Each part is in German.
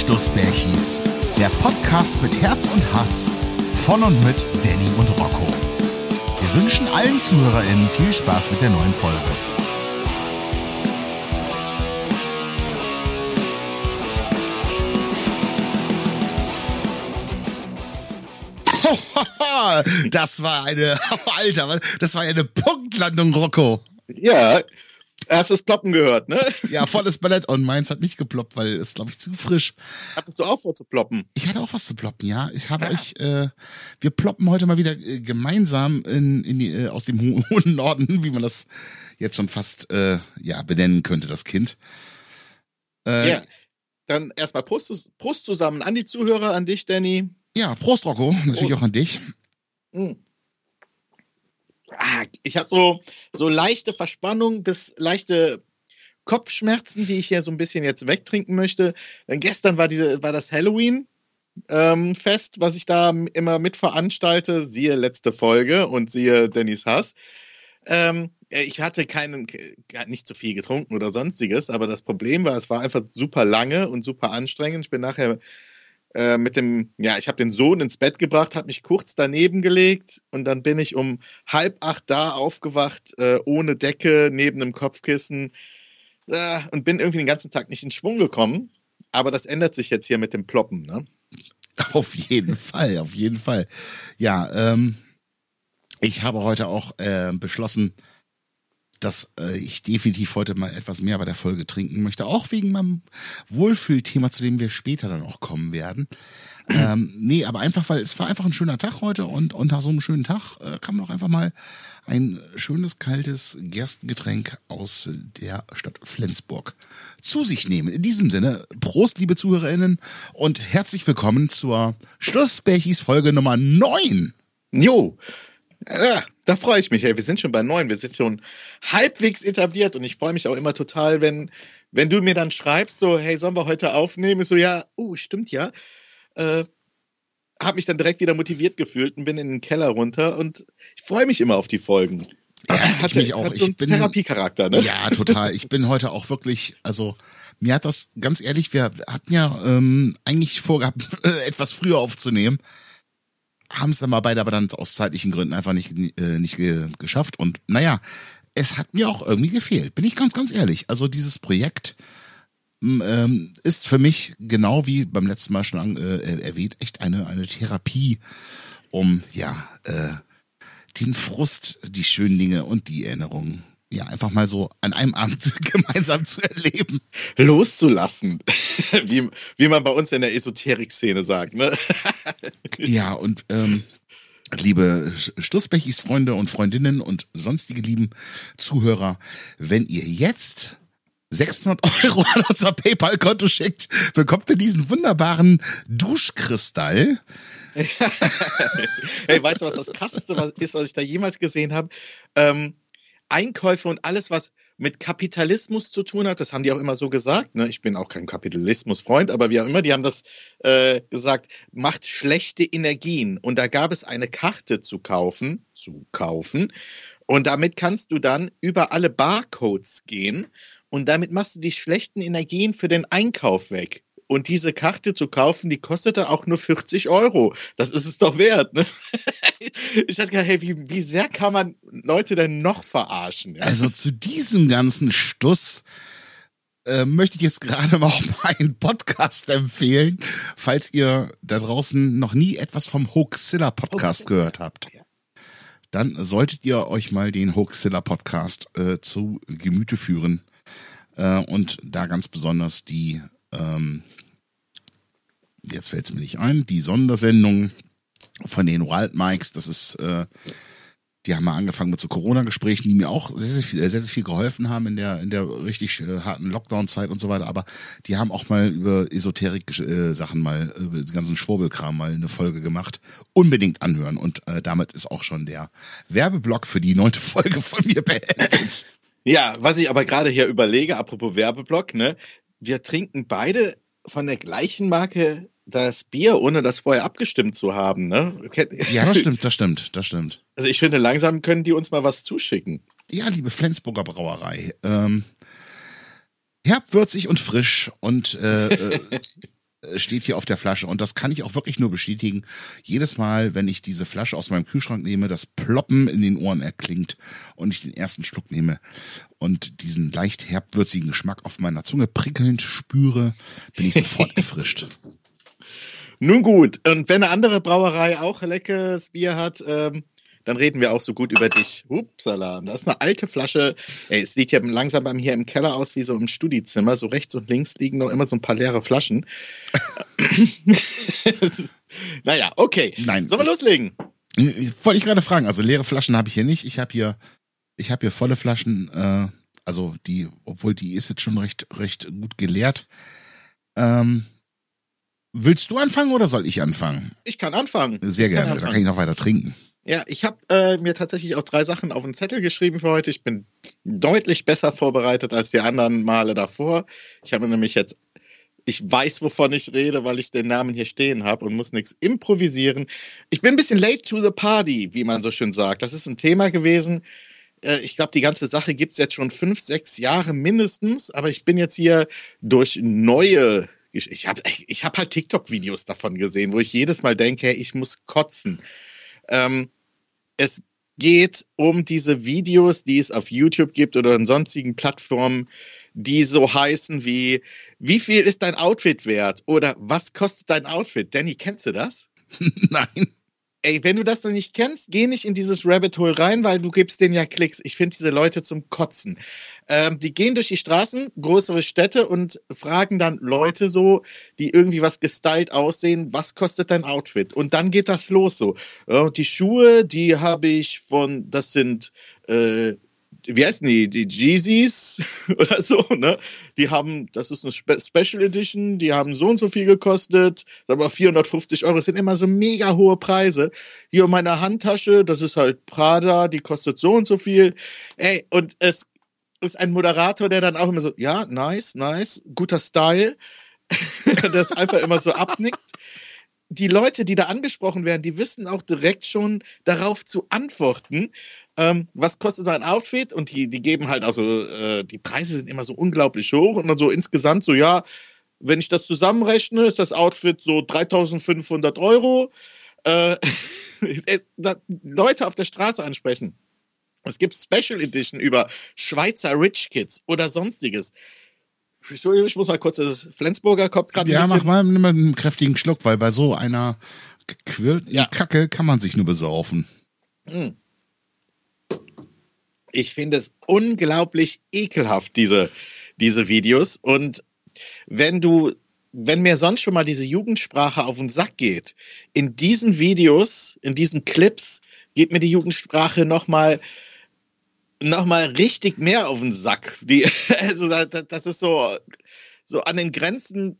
Stussbärchis, der Podcast mit Herz und Hass von und mit Danny und Rocco. Wir wünschen allen ZuhörerInnen viel Spaß mit der neuen Folge. Das war eine Punktlandung, Rocco. Ja, hast das Ploppen gehört, ne? Ja, volles Ballett. Und meins hat nicht geploppt, weil es, glaube ich, zu frisch. Hattest du auch vor zu ploppen? Ich hatte auch was zu ploppen, ja. Wir ploppen heute mal wieder gemeinsam aus dem hohen Norden, wie man das jetzt schon fast benennen könnte, das Kind. Ja, dann erstmal Prost zusammen an die Zuhörer, an dich, Danny. Ja, Prost, Rocco. Natürlich auch an dich. Ich habe so leichte Verspannung bis leichte Kopfschmerzen, die ich hier so ein bisschen jetzt wegtrinken möchte. Denn gestern war das Halloween-Fest, was ich da immer mit veranstalte. Siehe letzte Folge und siehe Dannys Hass. Ich hatte nicht zu viel getrunken oder sonstiges, aber das Problem war, es war einfach super lange und super anstrengend. Ich bin nachher ich habe den Sohn ins Bett gebracht, habe mich kurz daneben gelegt und dann bin ich um 7:30 da aufgewacht, ohne Decke, neben einem Kopfkissen und bin irgendwie den ganzen Tag nicht in Schwung gekommen. Aber das ändert sich jetzt hier mit dem Ploppen, ne? Auf jeden Fall. Ja, ich habe heute auch beschlossen, dass ich definitiv heute mal etwas mehr bei der Folge trinken möchte, auch wegen meinem Wohlfühlthema, zu dem wir später dann auch kommen werden. Aber einfach, weil es war einfach ein schöner Tag heute und nach so einem schönen Tag kann man auch einfach mal ein schönes, kaltes Gerstengetränk aus der Stadt Flensburg zu sich nehmen. In diesem Sinne, Prost, liebe ZuhörerInnen, und herzlich willkommen zur Stussbärchis Folge Nummer 9. Jo! Ja, da freue ich mich. Ey. Wir sind schon bei 9. Wir sind schon halbwegs etabliert und ich freue mich auch immer total, wenn du mir dann schreibst, so, hey, sollen wir heute aufnehmen? Ich so, ja, stimmt ja. Habe mich dann direkt wieder motiviert gefühlt und bin in den Keller runter und ich freue mich immer auf die Folgen. Ja, ich mich auch. Hat so einen Therapiecharakter, ne? Ja, total. Ich bin heute auch wirklich, also mir hat das, ganz ehrlich, wir hatten ja eigentlich vorgehabt, etwas früher aufzunehmen. Haben es dann mal beide aber dann aus zeitlichen Gründen einfach nicht geschafft. Und naja, es hat mir auch irgendwie gefehlt, bin ich ganz, ganz ehrlich. Also dieses Projekt ist für mich, genau wie beim letzten Mal schon erwähnt, echt eine Therapie, um den Frust, die schönen Dinge und die Erinnerungen einfach mal so an einem Abend gemeinsam zu erleben. Loszulassen, wie man bei uns in der Esoterik-Szene sagt, ne? Ja, und liebe Stussbärchis Freunde und Freundinnen und sonstige lieben Zuhörer, wenn ihr jetzt 600 € an unser PayPal-Konto schickt, bekommt ihr diesen wunderbaren Duschkristall. Hey, weißt du, was das Krasseste ist, was ich da jemals gesehen habe? Einkäufe und alles, was mit Kapitalismus zu tun hat, das haben die auch immer so gesagt, ne? Ich bin auch kein Kapitalismusfreund, aber wie auch immer, die haben das gesagt, macht schlechte Energien. Und da gab es eine Karte zu kaufen, und damit kannst du dann über alle Barcodes gehen und damit machst du die schlechten Energien für den Einkauf weg. Und diese Karte zu kaufen, die kostete auch nur 40 €. Das ist es doch wert, ne? Ich dachte, hey, wie sehr kann man Leute denn noch verarschen? Ja? Also zu diesem ganzen Stuss möchte ich jetzt gerade auch mal einen Podcast empfehlen, falls ihr da draußen noch nie etwas vom Hoaxilla Podcast gehört habt. Dann solltet ihr euch mal den Hoaxilla Podcast zu Gemüte führen. Und da ganz besonders die jetzt fällt es mir nicht ein, die Sondersendung von den Wild Mikes, das ist, die haben mal angefangen mit so Corona-Gesprächen, die mir auch sehr, sehr viel geholfen haben in der richtig harten Lockdown-Zeit und so weiter, aber die haben auch mal über Esoterik-Sachen mal, über den ganzen Schwurbelkram mal eine Folge gemacht. Unbedingt anhören und damit ist auch schon der Werbeblock für die 9. Folge von mir beendet. Ja, was ich aber gerade hier überlege, apropos Werbeblock, ne, wir trinken beide von der gleichen Marke das Bier, ohne das vorher abgestimmt zu haben, ne? Ja, das stimmt. Also ich finde, langsam können die uns mal was zuschicken. Ja, liebe Flensburger Brauerei. Herb, würzig und frisch und steht hier auf der Flasche. Und das kann ich auch wirklich nur bestätigen. Jedes Mal, wenn ich diese Flasche aus meinem Kühlschrank nehme, das Ploppen in den Ohren erklingt und ich den ersten Schluck nehme und diesen leicht herbwürzigen Geschmack auf meiner Zunge prickelnd spüre, bin ich sofort erfrischt. Nun gut, und wenn eine andere Brauerei auch leckeres Bier hat, dann reden wir auch so gut über dich. Upsala, das ist eine alte Flasche. Ey, es sieht ja langsam bei mir hier im Keller aus wie so im Studiezimmer. So rechts und links liegen noch immer so ein paar leere Flaschen. Naja, okay. Nein. Sollen wir loslegen? Wollte ich gerade fragen. Also leere Flaschen habe ich hier nicht. Ich habe hier volle Flaschen. Also obwohl die ist jetzt schon recht gut geleert. Willst du anfangen oder soll ich anfangen? Ich kann anfangen. Sehr gerne. Da kann ich noch weiter trinken. Ja, ich habe mir tatsächlich auch 3 Sachen auf den Zettel geschrieben für heute. Ich bin deutlich besser vorbereitet als die anderen Male davor. Ich habe nämlich jetzt, ich weiß, wovon ich rede, weil ich den Namen hier stehen habe und muss nichts improvisieren. Ich bin ein bisschen late to the party, wie man so schön sagt. Das ist ein Thema gewesen. Ich glaube, die ganze Sache gibt es jetzt schon 5, 6 Jahre mindestens. Aber ich bin jetzt hier durch neue... Ich hab halt TikTok-Videos davon gesehen, wo ich jedes Mal denke, hey, ich muss kotzen. Es geht um diese Videos, die es auf YouTube gibt oder in sonstigen Plattformen, die so heißen wie viel ist dein Outfit wert? Oder was kostet dein Outfit? Danny, kennst du das? Nein. Ey, wenn du das noch nicht kennst, geh nicht in dieses Rabbit Hole rein, weil du gibst denen ja Klicks. Ich finde diese Leute zum Kotzen. Die gehen durch die Straßen, größere Städte und fragen dann Leute so, die irgendwie was gestylt aussehen, was kostet dein Outfit? Und dann geht das los so. Die Schuhe, die habe ich das sind, wie heißen die Yeezys oder so, ne? Das ist eine Special Edition, die haben so und so viel gekostet, aber 450 €, das sind immer so mega hohe Preise. Hier meine Handtasche, das ist halt Prada, die kostet so und so viel. Ey, und es ist ein Moderator, der dann auch immer so, ja, nice, guter Style, das einfach immer so abnickt. Die Leute, die da angesprochen werden, die wissen auch direkt schon darauf zu antworten. Was kostet mein Outfit? Und die geben halt also, die Preise sind immer so unglaublich hoch und dann so insgesamt so, ja, wenn ich das zusammenrechne, ist das Outfit so 3.500 €. Leute auf der Straße ansprechen. Es gibt Special Edition über Schweizer Rich Kids oder sonstiges. Entschuldigung, ich muss mal kurz, das Flensburger kommt gerade ein bisschen. Nimm mal einen kräftigen Schluck, weil bei so einer gequirlten Kacke kann man sich nur besaufen. Ich finde es unglaublich ekelhaft, diese Videos. Und wenn mir sonst schon mal diese Jugendsprache auf den Sack geht, in diesen Videos, in diesen Clips, geht mir die Jugendsprache noch mal richtig mehr auf den Sack. Also das ist so an den Grenzen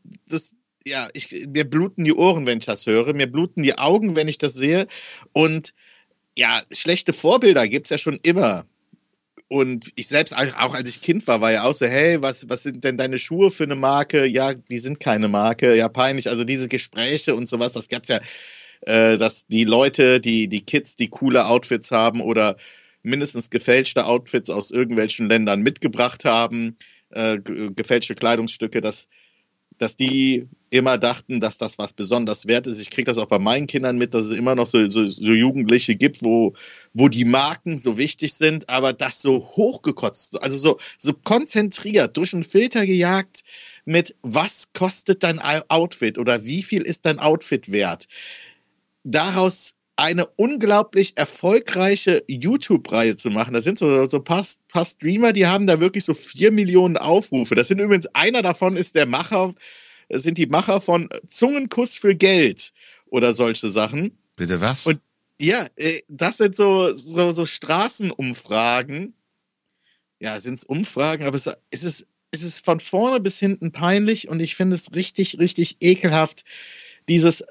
mir bluten die Ohren, wenn ich das höre, mir bluten die Augen, wenn ich das sehe. Und ja, schlechte Vorbilder gibt's ja schon immer. Und ich selbst, auch als ich Kind war ja auch so, hey, was sind denn deine Schuhe für eine Marke? Ja, die sind keine Marke, ja, peinlich. Also diese Gespräche und sowas, das gab's ja, dass die Leute, die Kids, die coole Outfits haben oder mindestens gefälschte Outfits aus irgendwelchen Ländern mitgebracht haben, gefälschte Kleidungsstücke, dass die immer dachten, dass das was besonders wert ist. Ich kriege das auch bei meinen Kindern mit, dass es immer noch so Jugendliche gibt, wo die Marken so wichtig sind, aber das so hochgekotzt, also so konzentriert, durch einen Filter gejagt mit, was kostet dein Outfit oder wie viel ist dein Outfit wert? Daraus eine unglaublich erfolgreiche YouTube-Reihe zu machen. Das sind so paar Streamer, die haben da wirklich so 4 Millionen Aufrufe. Das sind übrigens, einer davon sind die Macher von Zungenkuss für Geld oder solche Sachen. Bitte was? Und ja, das sind so Straßenumfragen. Ja, sind es Umfragen, aber es ist von vorne bis hinten peinlich und ich finde es richtig, richtig ekelhaft, dieses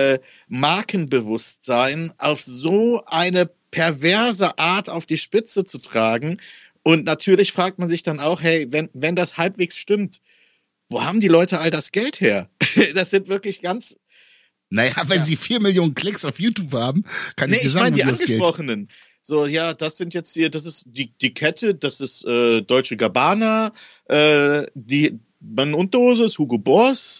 Markenbewusstsein auf so eine perverse Art auf die Spitze zu tragen. Und natürlich fragt man sich dann auch, hey, wenn das halbwegs stimmt, wo haben die Leute all das Geld her? Das sind wirklich ganz... Naja, wenn sie 4 Millionen Klicks auf YouTube haben, kann ich dir sagen, ich meine die Angesprochenen. So, ja, das sind jetzt hier, das ist die Kette, das ist Deutsche Gabbana, die Unterhose ist Hugo Boss,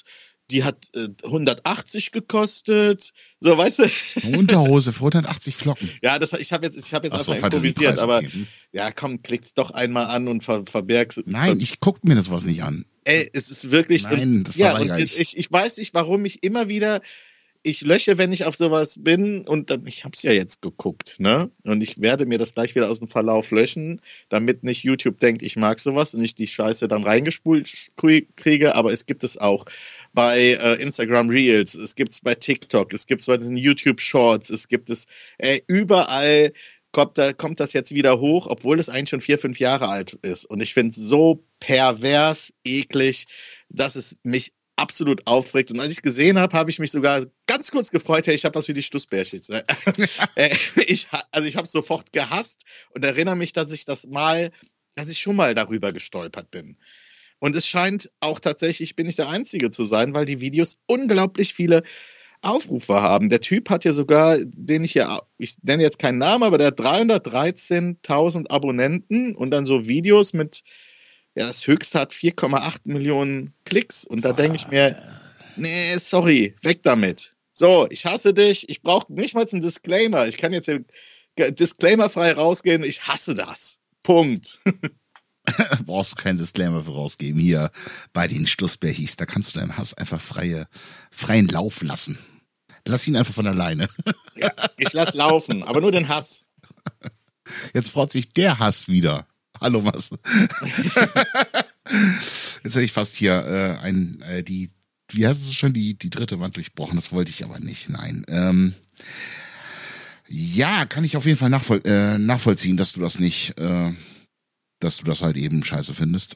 die hat 180 gekostet. So, weißt du? Eine Unterhose für 180 Flocken. Ja, ich habe jetzt Ach so, einfach improvisiert, Fantasiepreis, aber okay. ja, komm, klick's doch einmal an und verberg's. Nein, ich guck mir das was nicht an. Ey, es ist wirklich. Nein, und, das ja, verweigere und ich. ich weiß nicht, warum ich immer wieder. Ich lösche, wenn ich auf sowas bin, und dann, ich habe es ja jetzt geguckt, ne? Und ich werde mir das gleich wieder aus dem Verlauf löschen, damit nicht YouTube denkt, ich mag sowas und ich die Scheiße dann reingespult kriege. Aber es gibt es auch bei Instagram Reels, es gibt es bei TikTok, es gibt es bei diesen YouTube Shorts, es gibt es überall. Kommt das jetzt wieder hoch, obwohl es eigentlich schon 4, 5 Jahre alt ist. Und ich finde es so pervers, eklig, dass es mich absolut aufregt. Und als ich gesehen habe ich mich sogar ganz kurz gefreut, hey, ich habe was für die Stussbärchen. Ich habe es sofort gehasst und erinnere mich, dass ich schon mal darüber gestolpert bin. Und es scheint auch tatsächlich, ich bin nicht der Einzige zu sein, weil die Videos unglaublich viele Aufrufe haben. Der Typ hat ja sogar, ich nenne jetzt keinen Namen, aber der hat 313.000 Abonnenten und dann so Videos mit, ja, das höchste hat 4,8 Millionen Klicks. Und da denke ich mir, nee, sorry, weg damit. So, ich hasse dich, ich brauche nicht mal einen Disclaimer. Ich kann jetzt disclaimerfrei rausgehen, ich hasse das. Punkt. Brauchst du keinen Disclaimer für rausgeben. Hier bei den Stussbärchis, da kannst du deinem Hass einfach freien Lauf lassen. Lass ihn einfach von alleine. Ja, ich lass laufen, aber nur den Hass. Jetzt freut sich der Hass wieder. Hallo, was? Jetzt hätte ich fast hier wie heißt es schon, die dritte Wand durchbrochen. Das wollte ich aber nicht, nein. Ja, kann ich auf jeden Fall nachvollziehen, dass du das nicht, dass du das halt eben scheiße findest.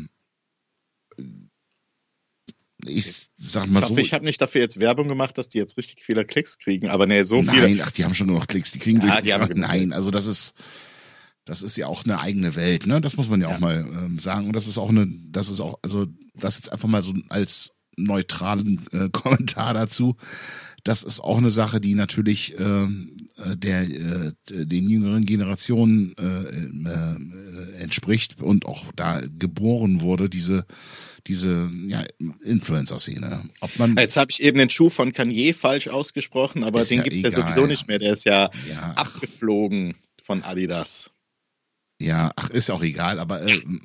Ich sag mal so. Ich habe nicht dafür jetzt Werbung gemacht, dass die jetzt richtig viele Klicks kriegen, aber nee, so viele. Nein, ach, die haben schon nur noch Klicks, die kriegen nein, also das ist ja auch eine eigene Welt, ne? Das muss man ja auch mal sagen. Und das ist auch also das jetzt einfach mal so als neutralen Kommentar dazu. Das ist auch eine Sache, die natürlich den jüngeren Generationen entspricht und auch da geboren wurde, diese Influencer-Szene. Jetzt habe ich eben den Schuh von Kanye falsch ausgesprochen, aber den gibt es ja sowieso nicht mehr. Der ist ja abgeflogen von Adidas. Ja, ach, ist auch egal, aber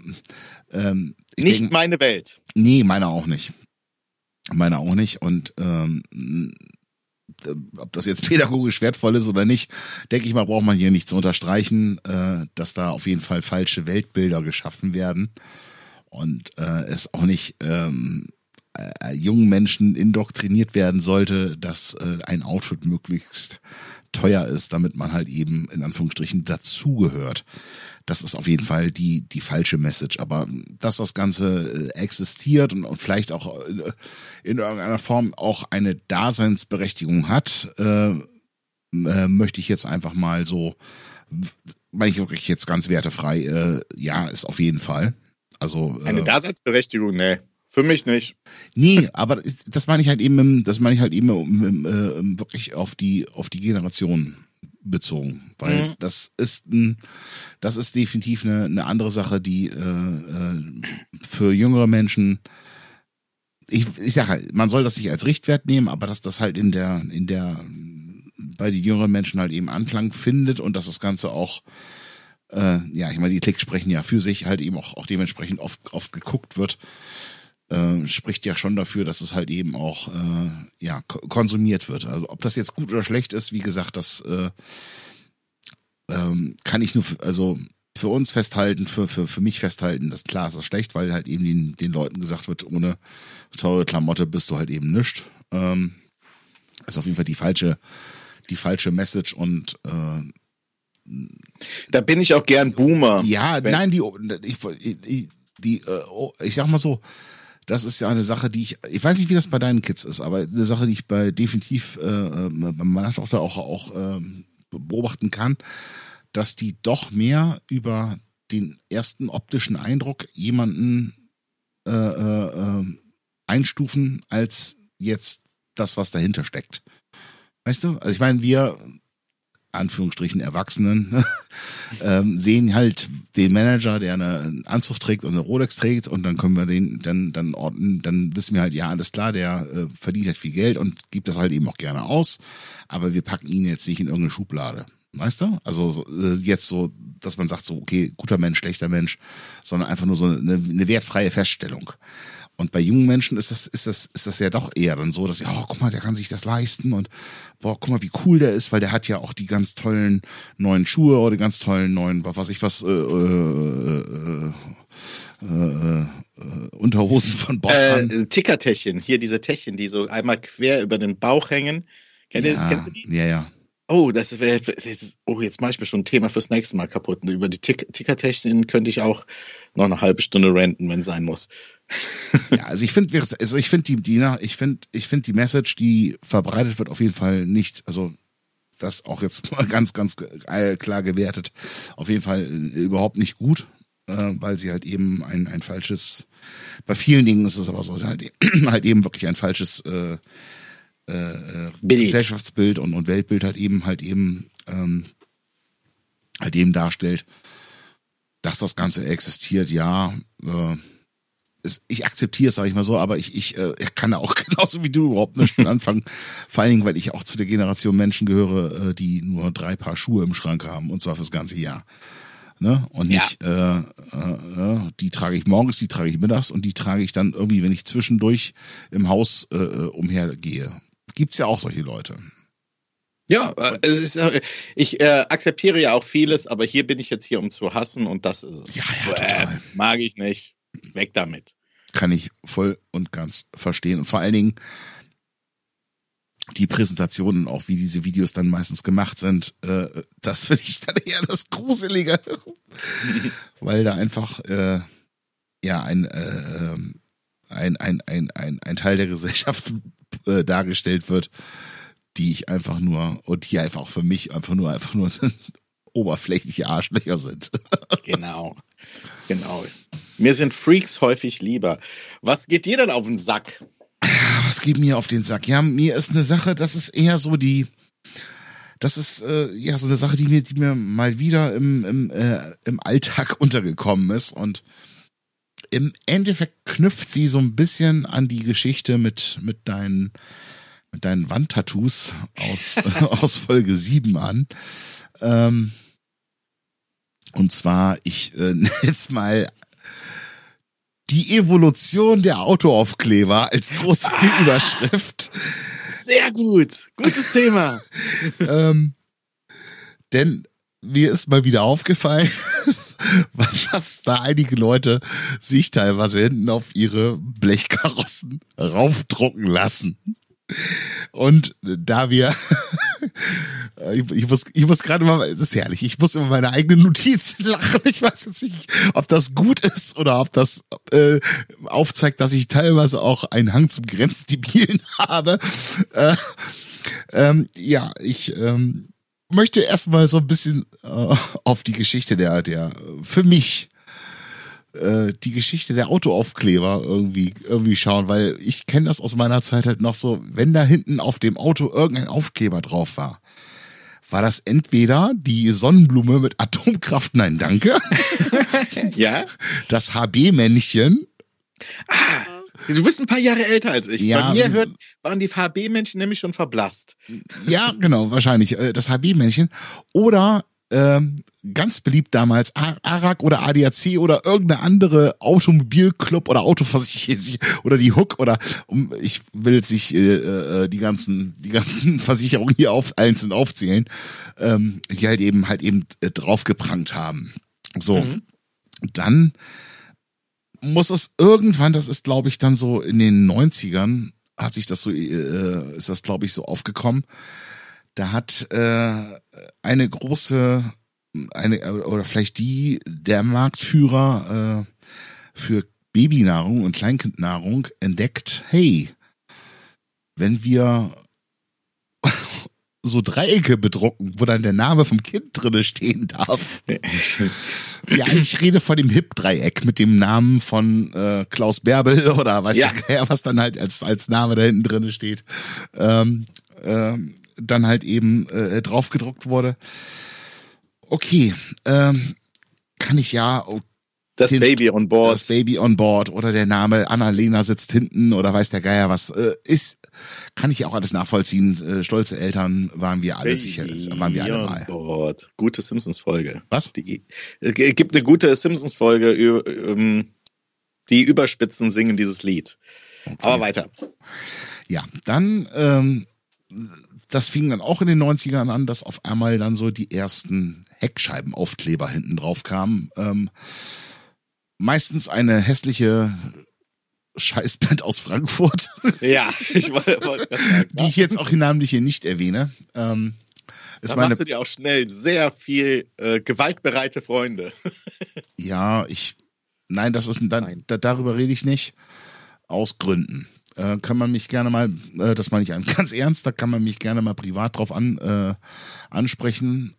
nicht meine Welt. Nee, meine auch nicht. Und ob das jetzt pädagogisch wertvoll ist oder nicht, denke ich mal, braucht man hier nicht zu unterstreichen, dass da auf jeden Fall falsche Weltbilder geschaffen werden und es auch nicht jungen Menschen indoktriniert werden sollte, dass ein Outfit möglichst teuer ist, damit man halt eben in Anführungsstrichen dazugehört. Das ist auf jeden Fall die falsche Message. Aber dass das Ganze existiert und vielleicht auch in irgendeiner Form auch eine Daseinsberechtigung hat, möchte ich jetzt einfach mal so, weil ich wirklich jetzt ganz wertefrei, ja, ist auf jeden Fall. Also eine Daseinsberechtigung, nee. Für mich nicht. Nee, aber das meine ich halt eben, wirklich auf die Generation bezogen, weil das ist definitiv eine andere Sache, die für jüngere Menschen, ich sage halt, man soll das nicht als Richtwert nehmen, aber dass das halt bei den jüngeren Menschen halt eben Anklang findet und dass das Ganze auch ich meine, die Klicks sprechen ja für sich, halt eben auch dementsprechend oft geguckt wird, spricht ja schon dafür, dass es halt eben auch konsumiert wird. Also ob das jetzt gut oder schlecht ist, wie gesagt, das kann ich nur für uns festhalten, für mich festhalten, dass klar ist das schlecht, weil halt eben den Leuten gesagt wird, ohne teure Klamotte bist du halt eben nischt. Ist auf jeden Fall die falsche Message und da bin ich auch gern Boomer. Ja, nein, ich sag mal so, das ist ja eine Sache, die ich weiß nicht, wie das bei deinen Kids ist, aber eine Sache, die ich definitiv bei meiner Tochter auch beobachten kann, dass die doch mehr über den ersten optischen Eindruck jemanden einstufen, als jetzt das, was dahinter steckt. Weißt du? Also ich meine, Anführungsstrichen Erwachsenen sehen halt den Manager, der einen Anzug trägt und eine Rolex trägt, und dann können wir den dann ordnen, dann wissen wir halt, ja, alles klar, der verdient halt viel Geld und gibt das halt eben auch gerne aus, aber wir packen ihn jetzt nicht in irgendeine Schublade. Weißt du? Also jetzt so, dass man sagt so, okay, guter Mensch, schlechter Mensch, sondern einfach nur so eine wertfreie Feststellung. Und bei jungen Menschen ist das ja doch eher dann so, dass oh, guck mal, der kann sich das leisten und boah, guck mal, wie cool der ist, weil der hat ja auch die ganz tollen neuen Schuhe oder die ganz tollen neuen, Unterhosen von Boss an. Tickertäschchen, hier diese Täschchen, die so einmal quer über den Bauch hängen. Kennst du die? Ja. Oh, jetzt mache ich mir schon ein Thema fürs nächste Mal kaputt. Über die Tickertechnik könnte ich auch noch eine halbe Stunde ranten, wenn es sein muss. Ja, also ich finde die Message, die verbreitet wird, auf jeden Fall nicht, also das auch jetzt mal ganz klar gewertet, auf jeden Fall überhaupt nicht gut, weil sie halt eben ein falsches, bei vielen Dingen ist es aber so, halt eben wirklich ein falsches Gesellschaftsbild und Weltbild halt eben darstellt, dass das Ganze existiert, ja, ich akzeptiere es, sage ich mal so, aber ich kann da auch genauso wie du überhaupt nicht mit anfangen, vor allen Dingen, weil ich auch zu der Generation Menschen gehöre, die nur 3 Paar Schuhe im Schrank haben, und zwar fürs ganze Jahr. Ne? Und nicht, die trage ich morgens, die trage ich mittags und die trage ich dann irgendwie, wenn ich zwischendurch im Haus umhergehe. Gibt's ja auch solche Leute. Ja, ich akzeptiere ja auch vieles, aber hier bin ich jetzt hier, um zu hassen, und das ist es. Ja, total. Mag ich nicht. Weg damit. Kann ich voll und ganz verstehen. Und vor allen Dingen die Präsentationen, auch wie diese Videos dann meistens gemacht sind, das finde ich dann eher das Gruselige. Weil da einfach ein Teil der Gesellschaft dargestellt wird, die einfach auch für mich einfach nur oberflächliche Arschlöcher sind. Genau. Mir sind Freaks häufig lieber. Was geht dir denn auf den Sack? Was geht mir auf den Sack? Ja, mir ist eine Sache, das ist eher so so eine Sache, die mir mal wieder im Alltag untergekommen ist, und im Endeffekt knüpft sie so ein bisschen an die Geschichte mit deinen Wandtattoos aus Folge 7 an. Und zwar, ich nenne jetzt mal die Evolution der Autoaufkleber als große Überschrift. Sehr gut. Gutes Thema. Denn mir ist mal wieder aufgefallen, was da einige Leute sich teilweise hinten auf ihre Blechkarossen raufdrucken lassen. Und da wir, ich muss gerade mal, das ist herrlich, ich muss über meine eigenen Notizen lachen. Ich weiß jetzt nicht, ob das gut ist oder ob das aufzeigt, dass ich teilweise auch einen Hang zum Grenzdebilen habe. Ich möchte erstmal so ein bisschen auf die Geschichte für mich die Geschichte der Autoaufkleber irgendwie schauen, weil ich kenne das aus meiner Zeit halt noch so, wenn da hinten auf dem Auto irgendein Aufkleber drauf war das entweder die Sonnenblume mit Atomkraft, nein, danke. Ja. Das HB-Männchen. Du bist ein paar Jahre älter als ich. Ja, bei mir waren die HB-Männchen nämlich schon verblasst. Ja, genau, wahrscheinlich. Das HB-Männchen. Oder ganz beliebt damals ARAG oder ADAC oder irgendeine andere Automobilclub oder Autoversicherung oder die Hook oder ich will jetzt nicht die ganzen Versicherungen hier einzeln aufzählen, die halt eben draufgeprangt haben. So, Dann muss es irgendwann, das ist glaube ich dann so in den 90ern, ist das glaube ich so aufgekommen. Da hat eine große, oder vielleicht der Marktführer für Babynahrung und Kleinkindnahrung entdeckt, hey, wenn wir so Dreiecke bedrucken, wo dann der Name vom Kind drinne stehen darf. Ja, ich rede von dem HIP-Dreieck mit dem Namen von Klaus Bärbel oder was dann halt als Name da hinten drinne steht. dann halt eben drauf gedruckt wurde. Okay, kann ich ja... Das Baby on Board. Das Baby on Board oder der Name Annalena sitzt hinten oder weiß der Geier was ist, kann ich auch alles nachvollziehen. Stolze Eltern waren wir alle sicher, waren wir alle mal. Board. Gute Simpsons-Folge. Was? Es gibt eine gute Simpsons-Folge, die Überspitzen singen dieses Lied. Okay. Aber weiter. Ja, dann, das fing dann auch in den 90ern an, dass auf einmal dann so die ersten Heckscheibenaufkleber hinten drauf kamen. Meistens eine hässliche Scheißband aus Frankfurt. Ja, ich wollte sagen. Die ich jetzt auch namentlich hier nicht erwähne. Da machst du dir auch schnell sehr viel gewaltbereite Freunde. Ja, darüber rede ich nicht. Aus Gründen. Kann man mich gerne mal, das meine ich ganz ernst, da kann man mich gerne mal privat drauf ansprechen.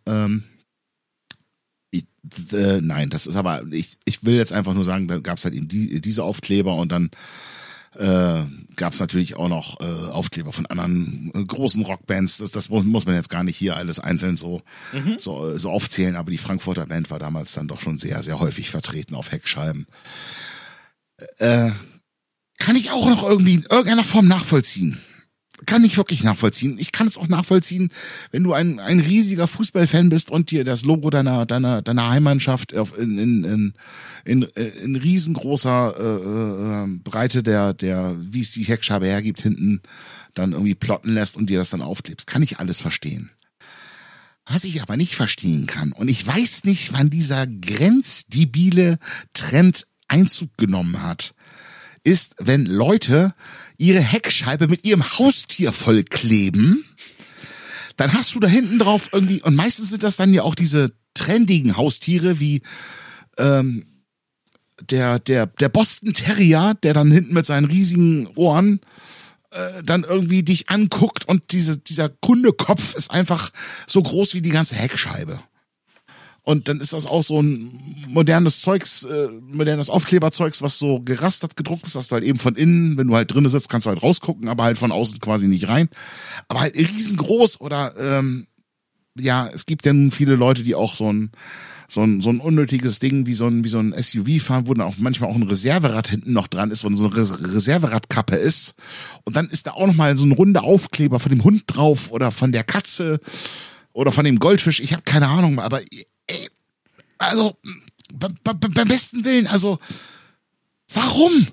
Nein, das ist aber, ich will jetzt einfach nur sagen, da gab es halt eben diese Aufkleber und dann gab es natürlich auch noch Aufkleber von anderen großen Rockbands. Das muss man jetzt gar nicht hier alles einzeln so aufzählen, aber die Frankfurter Band war damals dann doch schon sehr, sehr häufig vertreten auf Heckscheiben. Kann ich auch noch irgendwie in irgendeiner Form nachvollziehen. Kann ich wirklich nachvollziehen. Ich kann es auch nachvollziehen, wenn du ein riesiger Fußballfan bist und dir das Logo deiner Heimmannschaft in riesengroßer Breite der wie es die Heckscheibe hergibt, hinten dann irgendwie plotten lässt und dir das dann aufklebst. Kann ich alles verstehen. Was ich aber nicht verstehen kann, und ich weiß nicht, wann dieser grenzdebile Trend Einzug genommen hat, ist, wenn Leute ihre Heckscheibe mit ihrem Haustier vollkleben, dann hast du da hinten drauf irgendwie, und meistens sind das dann ja auch diese trendigen Haustiere wie der Boston Terrier, der dann hinten mit seinen riesigen Ohren dann irgendwie dich anguckt und dieser Kundekopf ist einfach so groß wie die ganze Heckscheibe. Und dann ist das auch so ein modernes Aufkleberzeugs, was so gerastert gedruckt ist, dass du halt eben von innen, wenn du halt drinnen sitzt, kannst du halt rausgucken, aber halt von außen quasi nicht rein. Aber halt riesengroß oder es gibt ja nun viele Leute, die auch so ein unnötiges Ding wie so ein SUV fahren, wo dann auch manchmal auch ein Reserverad hinten noch dran ist, wo so eine Reserveradkappe ist. Und dann ist da auch nochmal so ein runder Aufkleber von dem Hund drauf oder von der Katze oder von dem Goldfisch. Ich habe keine Ahnung, aber also, beim besten Willen, also, warum?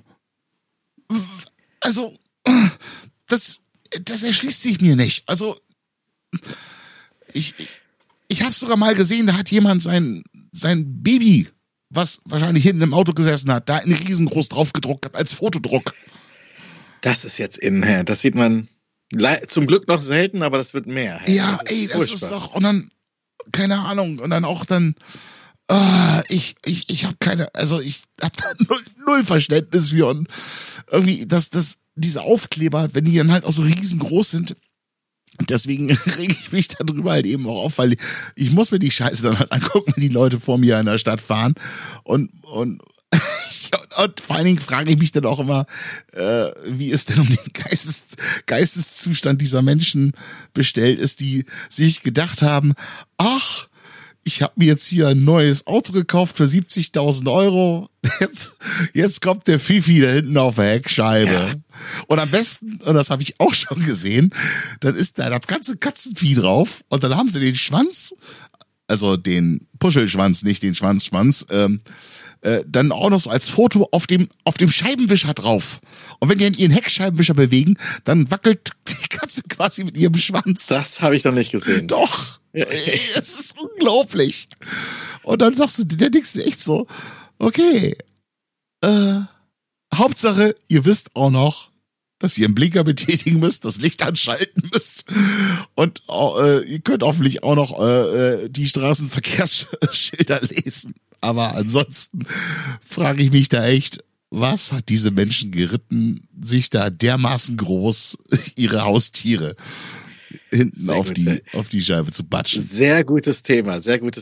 Also, das erschließt sich mir nicht. Also, ich habe sogar mal gesehen, da hat jemand sein Baby, was wahrscheinlich hinten im Auto gesessen hat, da in riesengroß drauf gedruckt als Fotodruck. Das ist jetzt das sieht man zum Glück noch selten, aber das wird mehr. Ja, das ist doch, und dann, keine Ahnung, und dann auch dann, ich habe ich habe da null Verständnis für, und irgendwie, dass diese Aufkleber, wenn die dann halt auch so riesengroß sind, deswegen rege ich mich darüber halt eben auch auf, weil ich muss mir die Scheiße dann halt angucken, wenn die Leute vor mir in der Stadt fahren und vor allen Dingen frage ich mich dann auch immer, wie es denn um den Geisteszustand dieser Menschen bestellt ist, die sich gedacht haben, ach, ich habe mir jetzt hier ein neues Auto gekauft für 70.000 Euro. Jetzt kommt der Fifi da hinten auf der Heckscheibe. Ja. Und am besten, und das habe ich auch schon gesehen, dann ist da das ganze Katzenvieh drauf und dann haben sie den Schwanz, also den Puschelschwanz, nicht den Schwanz, dann auch noch so als Foto auf dem Scheibenwischer drauf. Und wenn die ihren Heckscheibenwischer bewegen, dann wackelt die Katze quasi mit ihrem Schwanz. Das habe ich noch nicht gesehen. Doch. Es ist unglaublich. Und dann denkst du echt so, okay, Hauptsache, ihr wisst auch noch, dass ihr einen Blinker betätigen müsst, das Licht anschalten müsst und ihr könnt hoffentlich auch noch die Straßenverkehrsschilder lesen. Aber ansonsten frage ich mich da echt, was hat diese Menschen geritten, sich da dermaßen groß ihre Haustiere hinten auf die Scheibe zu batschen? Sehr gutes Thema.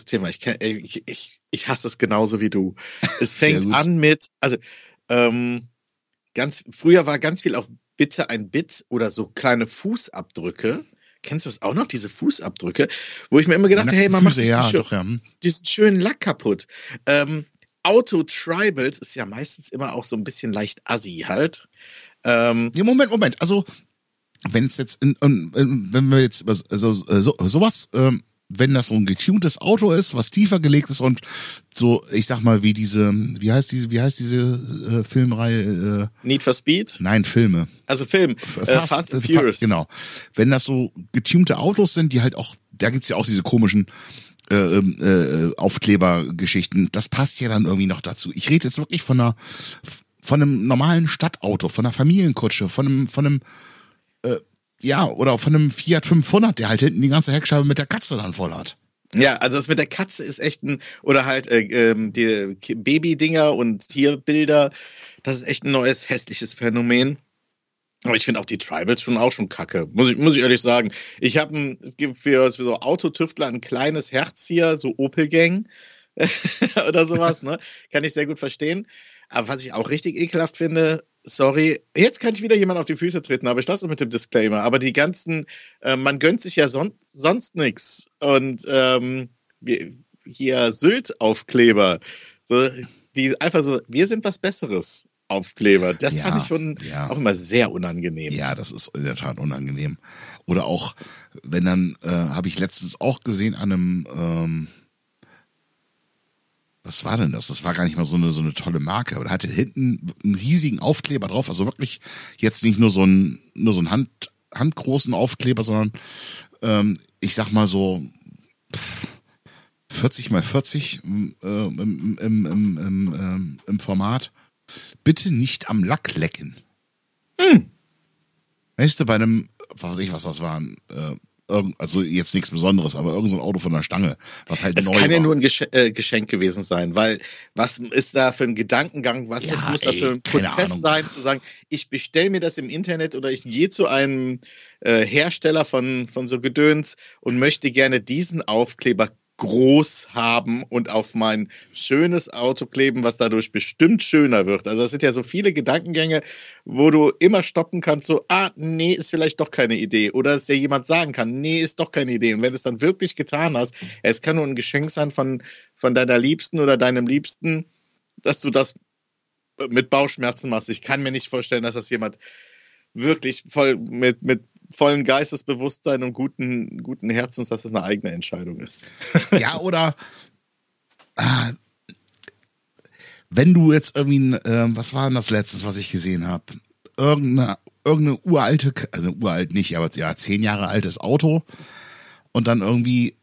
Ich hasse es genauso wie du. Es fängt an mit, also früher war ganz viel auch bitte ein Bit oder so kleine Fußabdrücke kennst du das auch noch, diese Fußabdrücke, wo ich mir immer gedacht habe, hey, man macht diesen schönen Lack kaputt. Auto-Tribals ist ja meistens immer auch so ein bisschen leicht assi halt. Ja, Moment. Also, wenn es jetzt, wenn wir jetzt über sowas, wenn das so ein getuntes Auto ist, was tiefer gelegt ist und so, ich sag mal, wie heißt diese Filmreihe? Need for Speed? Nein, Filme. Also Fast and Furious. Genau. Wenn das so getunte Autos sind, die halt auch, da gibt's ja auch diese komischen Aufklebergeschichten, das passt ja dann irgendwie noch dazu. Ich rede jetzt wirklich von einem normalen Stadtauto, von einer Familienkutsche, von einem oder von einem Fiat 500, der halt hinten die ganze Heckscheibe mit der Katze dann voll hat. Ja, also das mit der Katze ist echt oder halt die Babydinger und Tierbilder, das ist echt ein neues hässliches Phänomen. Aber ich finde auch die Tribals schon kacke, muss ich ehrlich sagen. Es gibt für so Autotüftler ein kleines Herz hier, so Opel-Gang oder sowas, ne? Kann ich sehr gut verstehen. Aber was ich auch richtig ekelhaft finde, sorry, jetzt kann ich wieder jemand auf die Füße treten, aber ich lasse es mit dem Disclaimer. Aber die ganzen, man gönnt sich ja sonst nichts. Und hier Sylt-Aufkleber, so, die einfach so, wir sind was Besseres. Aufkleber. Das fand ich schon auch immer sehr unangenehm. Ja, das ist in der Tat unangenehm. Oder auch, wenn dann, habe ich letztens auch gesehen an einem, was war denn das? Das war gar nicht mal so eine tolle Marke, aber da hatte hinten einen riesigen Aufkleber drauf, also wirklich jetzt nicht nur so einen handgroßen Aufkleber, sondern ich sag mal so 40 mal 40 im Format. Bitte nicht am Lack lecken. Weißt du, bei einem, was weiß ich, was das war, also jetzt nichts Besonderes, aber irgend so ein Auto von der Stange, was halt neu war. Es kann ja nur ein Geschenk gewesen sein, weil was ist da für ein Gedankengang, muss da für ein Prozess sein, zu sagen, ich bestelle mir das im Internet oder ich gehe zu einem Hersteller von so Gedöns und möchte gerne diesen Aufkleber groß haben und auf mein schönes Auto kleben, was dadurch bestimmt schöner wird. Also es sind ja so viele Gedankengänge, wo du immer stoppen kannst, so, nee, ist vielleicht doch keine Idee. Oder dass dir jemand sagen kann, nee, ist doch keine Idee. Und wenn du es dann wirklich getan hast, es kann nur ein Geschenk sein von deiner Liebsten oder deinem Liebsten, dass du das mit Bauchschmerzen machst. Ich kann mir nicht vorstellen, dass das jemand wirklich voll mit vollen Geistesbewusstsein und guten Herzens, dass es eine eigene Entscheidung ist. Ja, oder wenn du jetzt irgendwie, was war denn das Letztes, was ich gesehen habe? Irgendeine uralte, also uralt nicht, aber ja, 10 Jahre altes Auto und dann irgendwie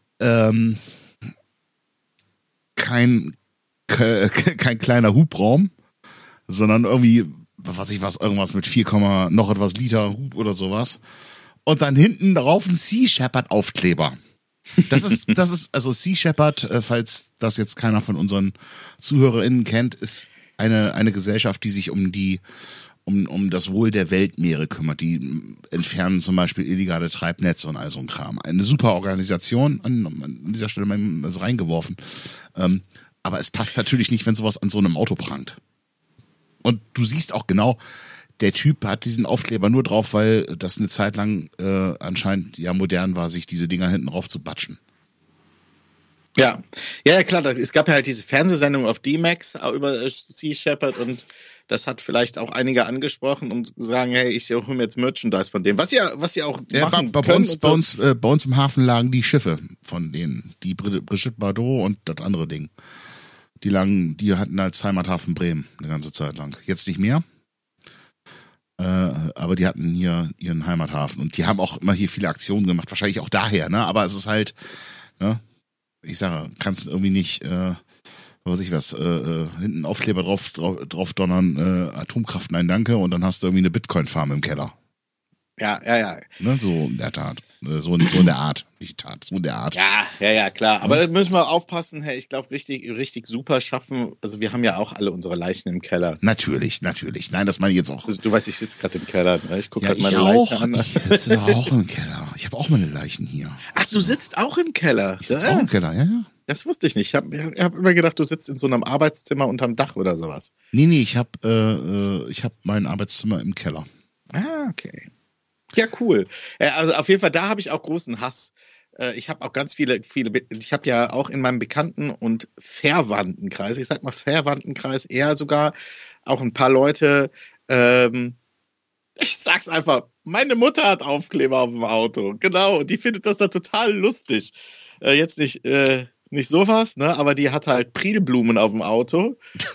kein kleiner Hubraum, sondern irgendwie, irgendwas mit 4, noch etwas Liter Hub oder sowas. Und dann hinten drauf ein Sea Shepherd Aufkleber. Das ist, also Sea Shepherd, falls das jetzt keiner von unseren ZuhörerInnen kennt, ist eine Gesellschaft, die sich um das Wohl der Weltmeere kümmert. Die entfernen zum Beispiel illegale Treibnetze und all so ein Kram. Eine super Organisation, an dieser Stelle mal so reingeworfen. Aber es passt natürlich nicht, wenn sowas an so einem Auto prangt. Und du siehst auch genau, der Typ hat diesen Aufkleber nur drauf, weil das eine Zeit lang anscheinend ja modern war, sich diese Dinger hinten drauf zu batschen. Ja, klar. Es gab ja halt diese Fernsehsendung auf D-Max über Sea Shepherd und das hat vielleicht auch einige angesprochen, um zu sagen, hey, ich hole mir jetzt Merchandise von dem. Was ihr auch machen bei uns im Hafen lagen die Schiffe von denen, die Brigitte Bardot und das andere Ding. Die hatten als Heimathafen Bremen eine ganze Zeit lang. Jetzt nicht mehr. Aber die hatten hier ihren Heimathafen und die haben auch immer hier viele Aktionen gemacht, wahrscheinlich auch daher, ne? Aber es ist halt, ne? Ich sage, kannst irgendwie nicht, hinten Aufkleber drauf donnern, Atomkraft, nein, danke, und dann hast du irgendwie eine Bitcoin-Farm im Keller. Ja. Ne? So in der Tat. So in der Art. Nicht Tat, so in der Art. Ja, klar. Aber da müssen wir aufpassen, hey, ich glaube, richtig super schaffen. Also wir haben ja auch alle unsere Leichen im Keller. Natürlich. Nein, das meine ich jetzt auch. Also, du weißt, ich sitze gerade im Keller. Ne? Ich gucke gerade meine Leiche an. Ich sitze auch im Keller. Ich habe auch meine Leichen hier. Ach, du sitzt auch im Keller? Ich sitze auch im Keller, ja. Das wusste ich nicht. Ich hab immer gedacht, du sitzt in so einem Arbeitszimmer unterm Dach oder sowas. Nee, ich hab mein Arbeitszimmer im Keller. Ah, okay. Ja, cool. Also auf jeden Fall, da habe ich auch großen Hass. Ich habe auch ganz viele, ich habe ja auch in meinem Bekannten- und Verwandtenkreis, ich sag mal Verwandtenkreis, eher sogar auch ein paar Leute, ich sag's einfach, meine Mutter hat Aufkleber auf dem Auto, genau, und die findet das da total lustig. Jetzt nicht sowas, ne, aber die hat halt Prilblumen auf dem Auto.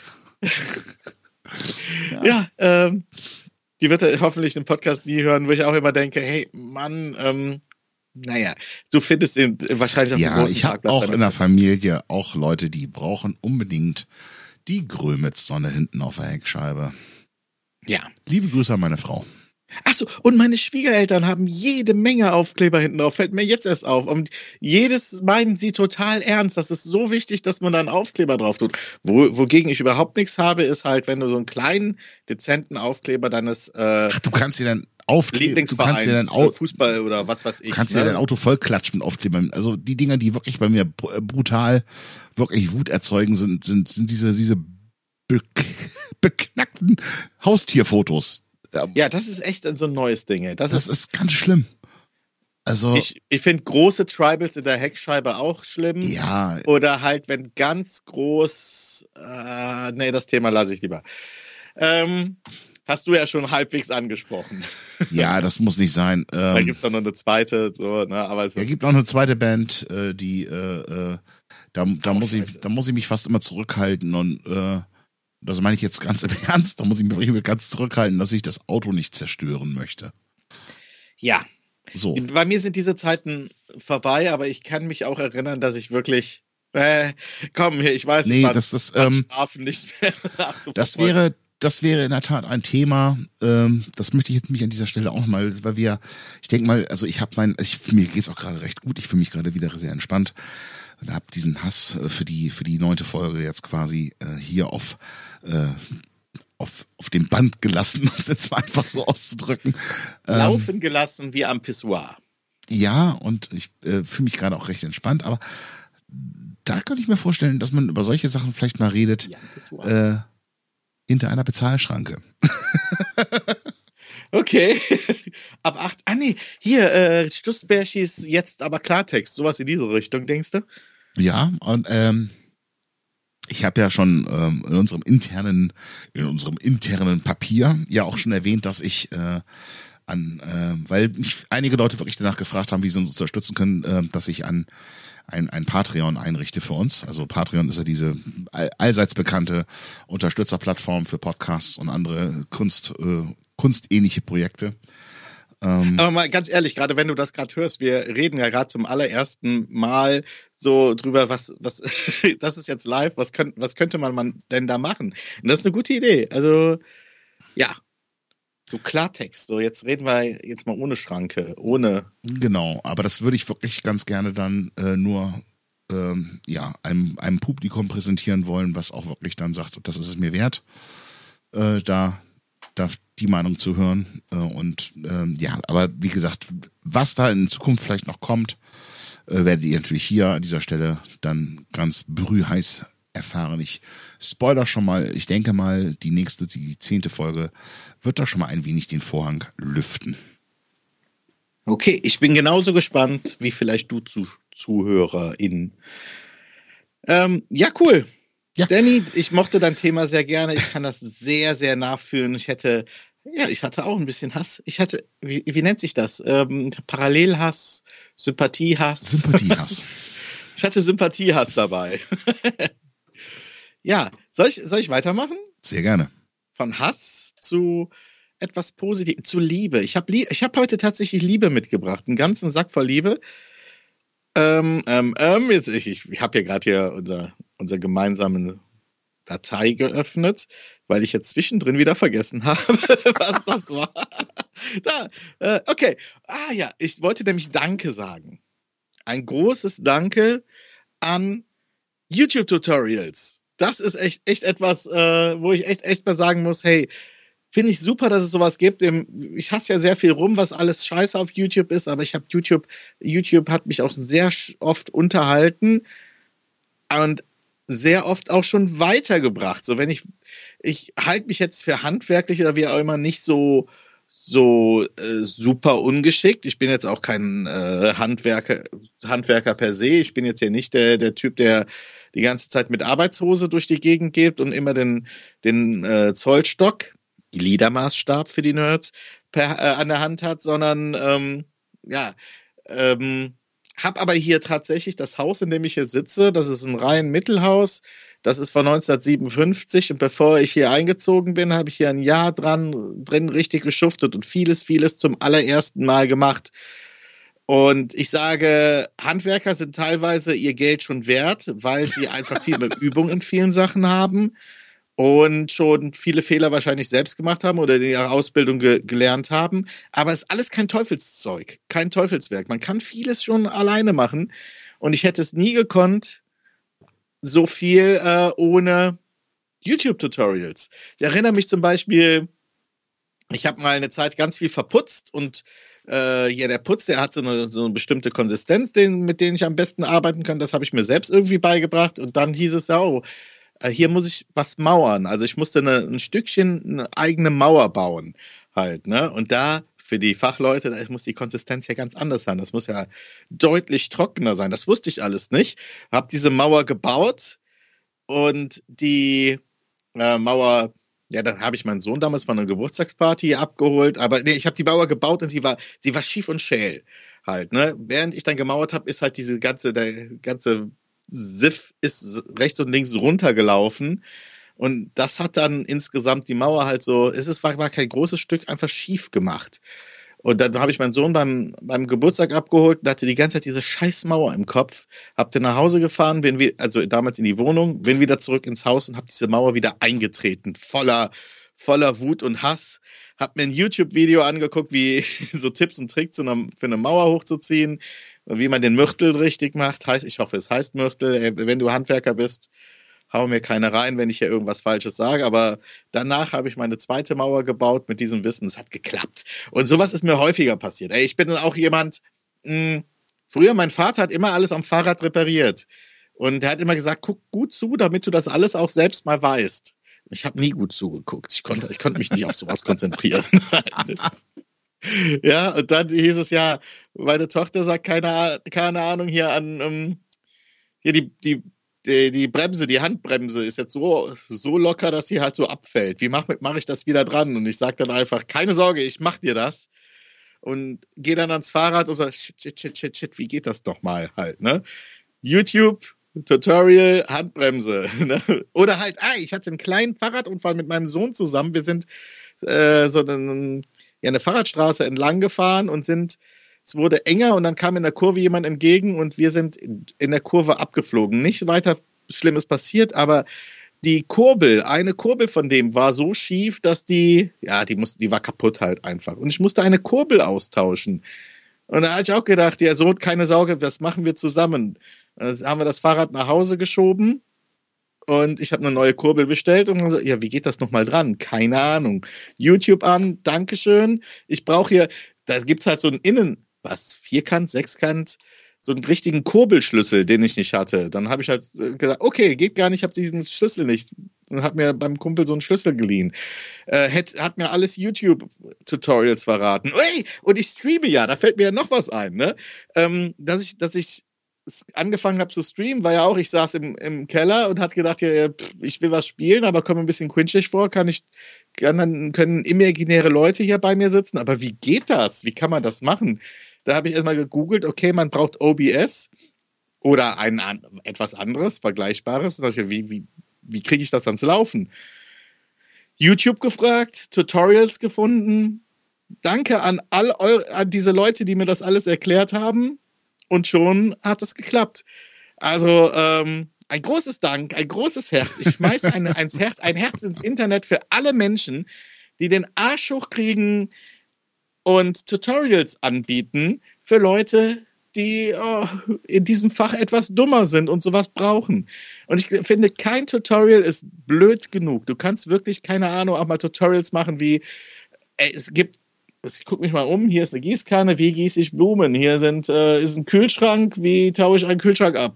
Ja, die wird hoffentlich den Podcast nie hören, wo ich auch immer denke, hey, Mann, naja, du findest ihn wahrscheinlich auf dem Ja, großen ich habe Parkplatz. auch in der Familie auch Leute, die brauchen unbedingt die Grömitz-Sonne hinten auf der Heckscheibe. Ja. Liebe Grüße an meine Frau. Achso, und meine Schwiegereltern haben jede Menge Aufkleber hinten drauf, fällt mir jetzt erst auf. Und jedes meinen sie total ernst. Das ist so wichtig, dass man da einen Aufkleber drauf tut. Wogegen ich überhaupt nichts habe, ist halt, wenn du so einen kleinen, dezenten Aufkleber deines Ach, du kannst dir dann Aufkleber, du kannst dir dann Fußball oder was weiß ich. Du kannst dir dein Auto vollklatschen mit Aufklebern. Also die Dinger, die wirklich bei mir brutal, wirklich Wut erzeugen, sind diese beknackten Haustierfotos. Ja, das ist echt so ein neues Ding. Ey. Das ist ganz schlimm. Also ich finde große Tribals in der Heckscheibe auch schlimm. Ja. Oder halt, wenn ganz groß, nee, das Thema lasse ich lieber. Hast du ja schon halbwegs angesprochen. Ja, das muss nicht sein. Da gibt's doch noch eine zweite, so, ne? Aber es gibt noch eine zweite Band, die da muss ich mich fast immer zurückhalten und das meine ich jetzt ganz im Ernst, da muss ich mich ganz zurückhalten, dass ich das Auto nicht zerstören möchte. Ja. So. Bei mir sind diese Zeiten vorbei, aber ich kann mich auch erinnern, dass ich wirklich komm hier, ich weiß nicht, Strafen nicht mehr das wäre in der Tat ein Thema, das möchte ich jetzt mich an dieser Stelle auch mal, weil ich denke mal, also mir geht's auch gerade recht gut, ich fühle mich gerade wieder sehr entspannt und habe diesen Hass für die 9. Folge jetzt quasi hier auf dem Band gelassen, um es jetzt mal einfach so auszudrücken. Laufen gelassen wie am Pissoir. Ja, und ich fühle mich gerade auch recht entspannt, aber da könnte ich mir vorstellen, dass man über solche Sachen vielleicht mal redet, hinter einer Bezahlschranke. Okay. Ab 8. Nee, hier, Stussbärschis jetzt aber Klartext, sowas in diese Richtung, denkst du? Ja, und ich habe ja schon in unserem internen Papier ja auch schon erwähnt, dass ich weil mich einige Leute wirklich danach gefragt haben, wie sie uns unterstützen können, dass ich ein Patreon einrichte für uns. Also Patreon ist ja diese allseits bekannte Unterstützerplattform für Podcasts und andere kunstähnliche Projekte. Aber mal ganz ehrlich, gerade wenn du das gerade hörst, wir reden ja gerade zum allerersten Mal so drüber, was das ist jetzt live, was könnte man denn da machen? Und das ist eine gute Idee. Also ja, so Klartext. So jetzt reden wir jetzt mal ohne Schranke, ohne. Genau, aber das würde ich wirklich ganz gerne dann nur einem Publikum präsentieren wollen, was auch wirklich dann sagt, das ist es mir wert, da die Meinung zu hören. Aber wie gesagt, was da in Zukunft vielleicht noch kommt, werdet ihr natürlich hier an dieser Stelle dann ganz brühheiß erfahren. Ich spoiler schon mal, ich denke mal, die 10. Folge wird da schon mal ein wenig den Vorhang lüften. Okay, ich bin genauso gespannt, wie vielleicht du ZuhörerInnen. Ja, cool. Ja. Danny, ich mochte dein Thema sehr gerne. Ich kann das sehr, sehr nachfühlen. Ich hatte auch ein bisschen Hass. Ich hatte, wie nennt sich das? Parallelhass, Sympathiehass. Sympathiehass. Ich hatte Sympathiehass dabei. Ja, soll ich weitermachen? Sehr gerne. Von Hass zu etwas Positives, zu Liebe. Ich hab heute tatsächlich Liebe mitgebracht. Einen ganzen Sack voll Liebe. Ich habe hier gerade hier unser gemeinsame Datei geöffnet, weil ich jetzt zwischendrin wieder vergessen habe, was das war. Okay. Ja, ich wollte nämlich Danke sagen. Ein großes Danke an YouTube-Tutorials. Das ist echt etwas, wo ich echt mal sagen muss, hey, finde ich super, dass es sowas gibt. Ich hasse ja sehr viel rum, was alles scheiße auf YouTube ist, aber ich habe YouTube hat mich auch sehr oft unterhalten und sehr oft auch schon weitergebracht. So, wenn ich halte mich jetzt für handwerklich oder wie auch immer nicht so so super ungeschickt. Ich bin jetzt auch kein Handwerker per se. Ich bin jetzt hier nicht der Typ, der die ganze Zeit mit Arbeitshose durch die Gegend geht und immer den Zollstock, Gliedermaßstab für die Nerds, an der Hand hat, sondern hab aber hier tatsächlich das Haus, in dem ich hier sitze, das ist ein rein Mittelhaus, das ist von 1957 und bevor ich hier eingezogen bin, habe ich hier ein Jahr drin richtig geschuftet und vieles zum allerersten Mal gemacht. Und ich sage, Handwerker sind teilweise ihr Geld schon wert, weil sie einfach viel mehr Übung in vielen Sachen haben und schon viele Fehler wahrscheinlich selbst gemacht haben oder in ihrer Ausbildung gelernt haben. Aber es ist alles kein Teufelszeug, kein Teufelswerk. Man kann vieles schon alleine machen. Und ich hätte es nie gekonnt, so viel ohne YouTube-Tutorials. Ich erinnere mich zum Beispiel, ich habe mal eine Zeit ganz viel verputzt und der Putz, der hat so eine bestimmte Konsistenz, mit denen ich am besten arbeiten kann. Das habe ich mir selbst irgendwie beigebracht. Und dann hieß es ja, hier muss ich was mauern. Also ich musste ein Stückchen, eine eigene Mauer bauen halt, ne? Und da für die Fachleute, da muss die Konsistenz ja ganz anders sein. Das muss ja deutlich trockener sein. Das wusste ich alles nicht. Habe diese Mauer gebaut und die Mauer, ja, dann habe ich meinen Sohn damals von einer Geburtstagsparty abgeholt. Aber nee, ich habe die Mauer gebaut und sie war schief und schäl halt, ne? Während ich dann gemauert habe, ist halt der ganze Siff ist rechts und links runtergelaufen und das hat dann insgesamt die Mauer halt so, war kein großes Stück, einfach schief gemacht. Und dann habe ich meinen Sohn beim Geburtstag abgeholt und hatte die ganze Zeit diese scheiß Mauer im Kopf, hab dann nach Hause gefahren, also damals in die Wohnung, bin wieder zurück ins Haus und habe diese Mauer wieder eingetreten, voller Wut und Hass. Hab mir ein YouTube-Video angeguckt, wie so Tipps und Tricks für eine Mauer hochzuziehen, wie man den Mörtel richtig macht. Ich hoffe, es heißt Mörtel. Wenn du Handwerker bist, hau mir keine rein, wenn ich hier irgendwas Falsches sage. Aber danach habe ich meine zweite Mauer gebaut mit diesem Wissen. Es hat geklappt. Und sowas ist mir häufiger passiert. Ich bin dann auch jemand, früher, mein Vater hat immer alles am Fahrrad repariert. Und er hat immer gesagt, guck gut zu, damit du das alles auch selbst mal weißt. Ich habe nie gut zugeguckt. Ich konnte mich nicht auf sowas konzentrieren. Ja, und dann hieß es ja, meine Tochter sagt, keine Ahnung, hier an, hier die Bremse, die Handbremse ist jetzt so locker, dass sie halt so abfällt. Wie mache ich das wieder dran? Und ich sage dann einfach, keine Sorge, ich mach dir das. Und gehe dann ans Fahrrad und sage, shit, wie geht das nochmal halt, ne? YouTube, Tutorial, Handbremse. Ne? Oder halt, ich hatte einen kleinen Fahrradunfall mit meinem Sohn zusammen. Wir sind eine Fahrradstraße entlang gefahren und es wurde enger und dann kam in der Kurve jemand entgegen und wir sind in der Kurve abgeflogen. Nicht weiter Schlimmes passiert, aber eine Kurbel von dem war so schief, dass die war kaputt halt einfach. Und ich musste eine Kurbel austauschen. Und da habe ich auch gedacht, ja, Sohn, keine Sorge, das machen wir zusammen. Dann haben wir das Fahrrad nach Hause geschoben. Und ich habe eine neue Kurbel bestellt und dann so, ja, wie geht das nochmal dran? Keine Ahnung. YouTube an, Dankeschön. Ich brauche hier, da gibt's halt so einen Vierkant, Sechskant, so einen richtigen Kurbelschlüssel, den ich nicht hatte. Dann habe ich halt gesagt, okay, geht gar nicht, ich habe diesen Schlüssel nicht. Und habe mir beim Kumpel so einen Schlüssel geliehen. Hat mir alles YouTube-Tutorials verraten. Ui, und ich streame ja, da fällt mir ja noch was ein, ne? Dass ich angefangen habe zu streamen, war ja auch, ich saß im Keller und hatte gedacht, ja, ich will was spielen, aber komme ein bisschen quinchig vor, können imaginäre Leute hier bei mir sitzen, aber wie geht das? Wie kann man das machen? Da habe ich erstmal gegoogelt, okay, man braucht OBS oder etwas anderes, Vergleichbares. Und dachte ich, wie kriege ich das ans Laufen? YouTube gefragt, Tutorials gefunden. Danke an an diese Leute, die mir das alles erklärt haben. Und schon hat es geklappt. Also ein großes Dank, ein großes Herz. Ich schmeiße ein Herz ins Internet für alle Menschen, die den Arsch hochkriegen und Tutorials anbieten für Leute, die in diesem Fach etwas dummer sind und sowas brauchen. Und ich finde, kein Tutorial ist blöd genug. Du kannst wirklich, keine Ahnung, auch mal Tutorials machen wie, ich gucke mich mal um, hier ist eine Gießkanne, wie gieße ich Blumen? Hier ist ein Kühlschrank, wie taue ich einen Kühlschrank ab?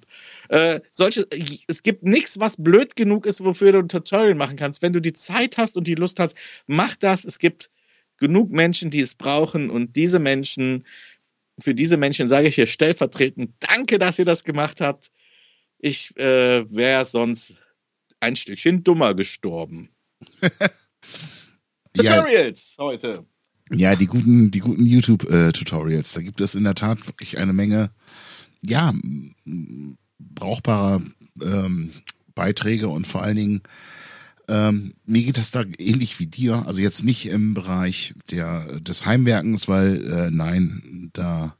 Es gibt nichts, was blöd genug ist, wofür du ein Tutorial machen kannst. Wenn du die Zeit hast und die Lust hast, mach das. Es gibt genug Menschen, die es brauchen und für diese Menschen sage ich hier stellvertretend, danke, dass ihr das gemacht habt. Ich wäre sonst ein Stückchen dummer gestorben. Tutorials heute. Ja, die guten YouTube-Tutorials. Da gibt es in der Tat wirklich eine Menge, ja, brauchbarer Beiträge und vor allen Dingen mir geht das da ähnlich wie dir. Also jetzt nicht im Bereich des Heimwerkens, weil nein, da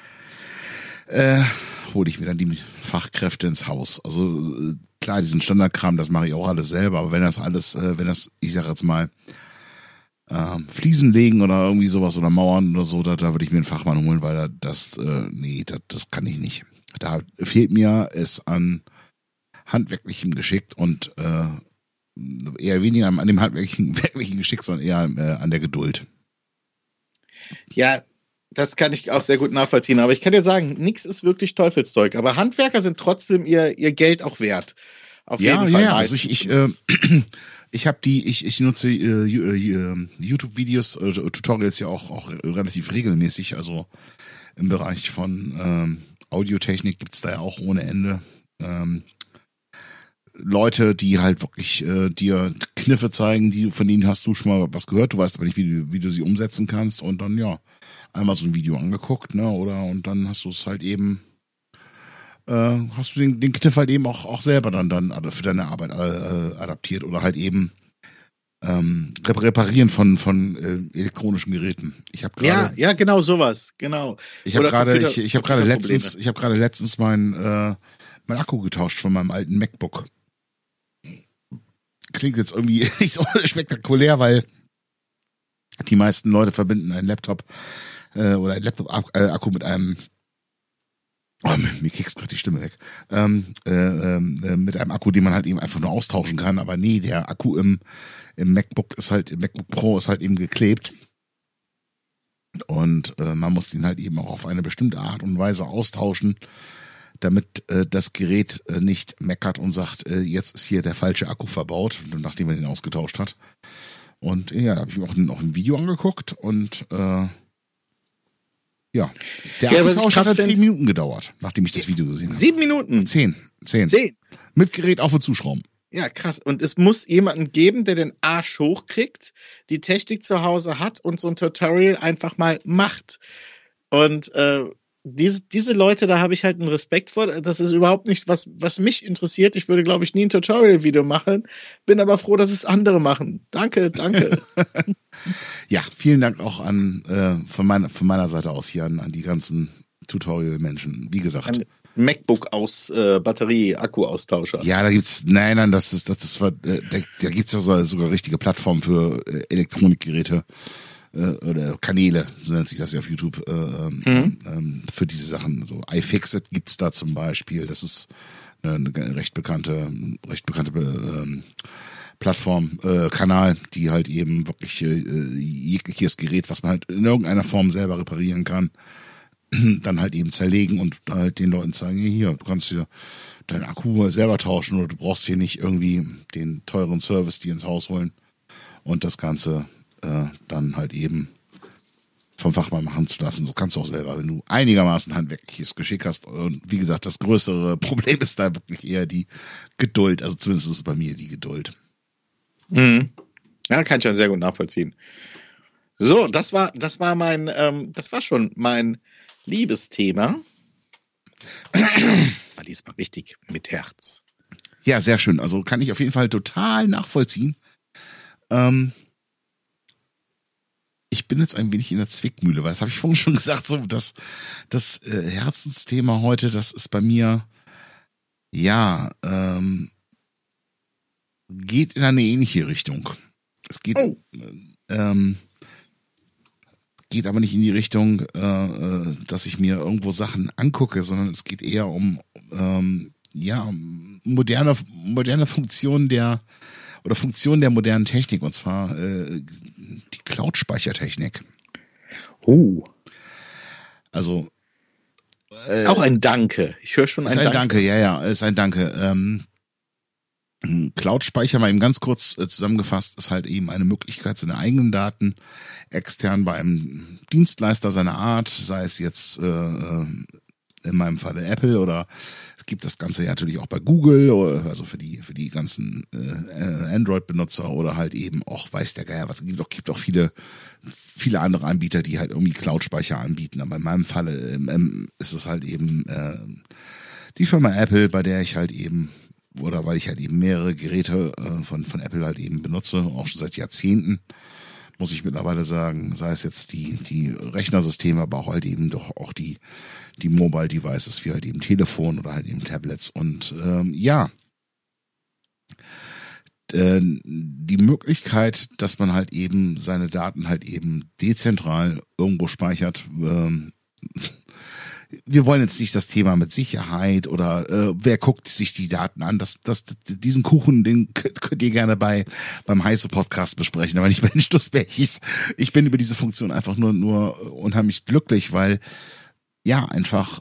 hole ich mir dann die Fachkräfte ins Haus. Also klar, diesen Standardkram, das mache ich auch alles selber. Aber wenn das, ich sage jetzt mal, Fliesen legen oder irgendwie sowas oder Mauern oder so, da würde ich mir einen Fachmann holen, weil das kann ich nicht. Da fehlt mir es an handwerklichem Geschick und eher weniger an dem handwerklichen Geschick, sondern eher an der Geduld. Ja, das kann ich auch sehr gut nachvollziehen. Aber ich kann dir sagen, nichts ist wirklich Teufelszeug. Aber Handwerker sind trotzdem ihr Geld auch wert. Auf jeden Fall. Ja, also ich nutze YouTube-Videos, Tutorials ja auch relativ regelmäßig. Also im Bereich von Audiotechnik gibt's da ja auch ohne Ende Leute, die halt wirklich dir Kniffe zeigen, von denen hast du schon mal was gehört, du weißt aber nicht, wie du sie umsetzen kannst und dann ja, einmal so ein Video angeguckt, ne, und dann hast du es halt eben hast du den Kniff halt eben auch selber dann für deine Arbeit adaptiert oder halt eben Reparieren von elektronischen Geräten. Ich habe gerade ja, genau sowas, genau. Ich habe gerade letztens mein Akku getauscht von meinem alten MacBook. Klingt jetzt irgendwie nicht so spektakulär, weil die meisten Leute verbinden einen Laptop oder einen Laptop-Akku mit einem mir kickst gerade die Stimme weg. Mit einem Akku, den man halt eben einfach nur austauschen kann. Aber nee, der Akku im MacBook Pro ist halt eben geklebt. Und man muss ihn halt eben auch auf eine bestimmte Art und Weise austauschen, damit das Gerät nicht meckert und sagt, jetzt ist hier der falsche Akku verbaut, nachdem man den ausgetauscht hat. Und ja, da habe ich mir auch ein Video angeguckt und ja, der Akkutausch hat 10 Minuten gedauert, nachdem ich das Video gesehen habe. 7 Minuten? 10. Mit Gerät auf und zuschrauben. Ja, krass. Und es muss jemanden geben, der den Arsch hochkriegt, die Technik zu Hause hat und so ein Tutorial einfach mal macht. Und diese Leute, da habe ich halt einen Respekt vor. Das ist überhaupt nicht, was mich interessiert. Ich würde, glaube ich, nie ein Tutorial-Video machen. Bin aber froh, dass es andere machen. Danke. Ja, vielen Dank auch von meiner Seite aus hier an die ganzen Tutorial-Menschen. Wie gesagt. Ein MacBook aus Batterie-Akku-Austauscher. Ja, da gibt's, nein, da gibt's ja sogar richtige Plattformen für Elektronikgeräte. Oder Kanäle, so nennt sich das ja auf YouTube, für diese Sachen. So iFixit gibt's da zum Beispiel. Das ist eine recht bekannte Plattform, Kanal, die halt eben wirklich jegliches Gerät, was man halt in irgendeiner Form selber reparieren kann, dann halt eben zerlegen und halt den Leuten sagen, hier, du kannst hier deinen Akku selber tauschen oder du brauchst hier nicht irgendwie den teuren Service dir ins Haus holen und das Ganze dann halt eben vom Fachmann machen zu lassen. So kannst du auch selber, wenn du einigermaßen handwerkliches Geschick hast. Und wie gesagt, das größere Problem ist da wirklich eher die Geduld. Also zumindest ist es bei mir die Geduld. Mhm. Ja, kann ich schon sehr gut nachvollziehen. So, das war schon mein Liebesthema. Das war diesmal richtig mit Herz. Ja, sehr schön. Also kann ich auf jeden Fall total nachvollziehen. Ich bin jetzt ein wenig in der Zwickmühle, weil das habe ich vorhin schon gesagt, so das Herzensthema heute, das ist bei mir, ja, geht in eine ähnliche Richtung. Es geht, geht aber nicht in die Richtung, dass ich mir irgendwo Sachen angucke, sondern es geht eher um moderne Funktionen der modernen Technik, und zwar die Cloud-Speichertechnik. Also ist auch ein Danke. Ich höre schon ein Danke. Ist ein Danke. Cloud-Speicher, mal eben ganz kurz zusammengefasst, ist halt eben eine Möglichkeit, seine eigenen Daten extern bei einem Dienstleister seiner Art, sei es jetzt in meinem Falle Apple, oder es gibt das Ganze ja natürlich auch bei Google, also für die ganzen Android-Benutzer, oder halt eben auch, weiß der Geier was, gibt auch viele andere Anbieter, die halt irgendwie Cloud-Speicher anbieten, aber in meinem Falle ist es halt eben die Firma Apple, bei der ich halt eben, oder weil ich halt eben mehrere Geräte von Apple halt eben benutze, auch schon seit Jahrzehnten, muss ich mittlerweile sagen, sei es jetzt die Rechnersysteme, aber auch halt eben doch auch die Mobile Devices wie halt eben Telefon oder halt eben Tablets. Und die Möglichkeit, dass man halt eben seine Daten halt eben dezentral irgendwo speichert, wir wollen jetzt nicht das Thema mit Sicherheit oder wer guckt sich die Daten an. Diesen Kuchen, den könnt ihr gerne beim Heiße Podcast besprechen, aber nicht bei den Stussbärchis. Ich bin über diese Funktion einfach nur unheimlich glücklich, weil ja einfach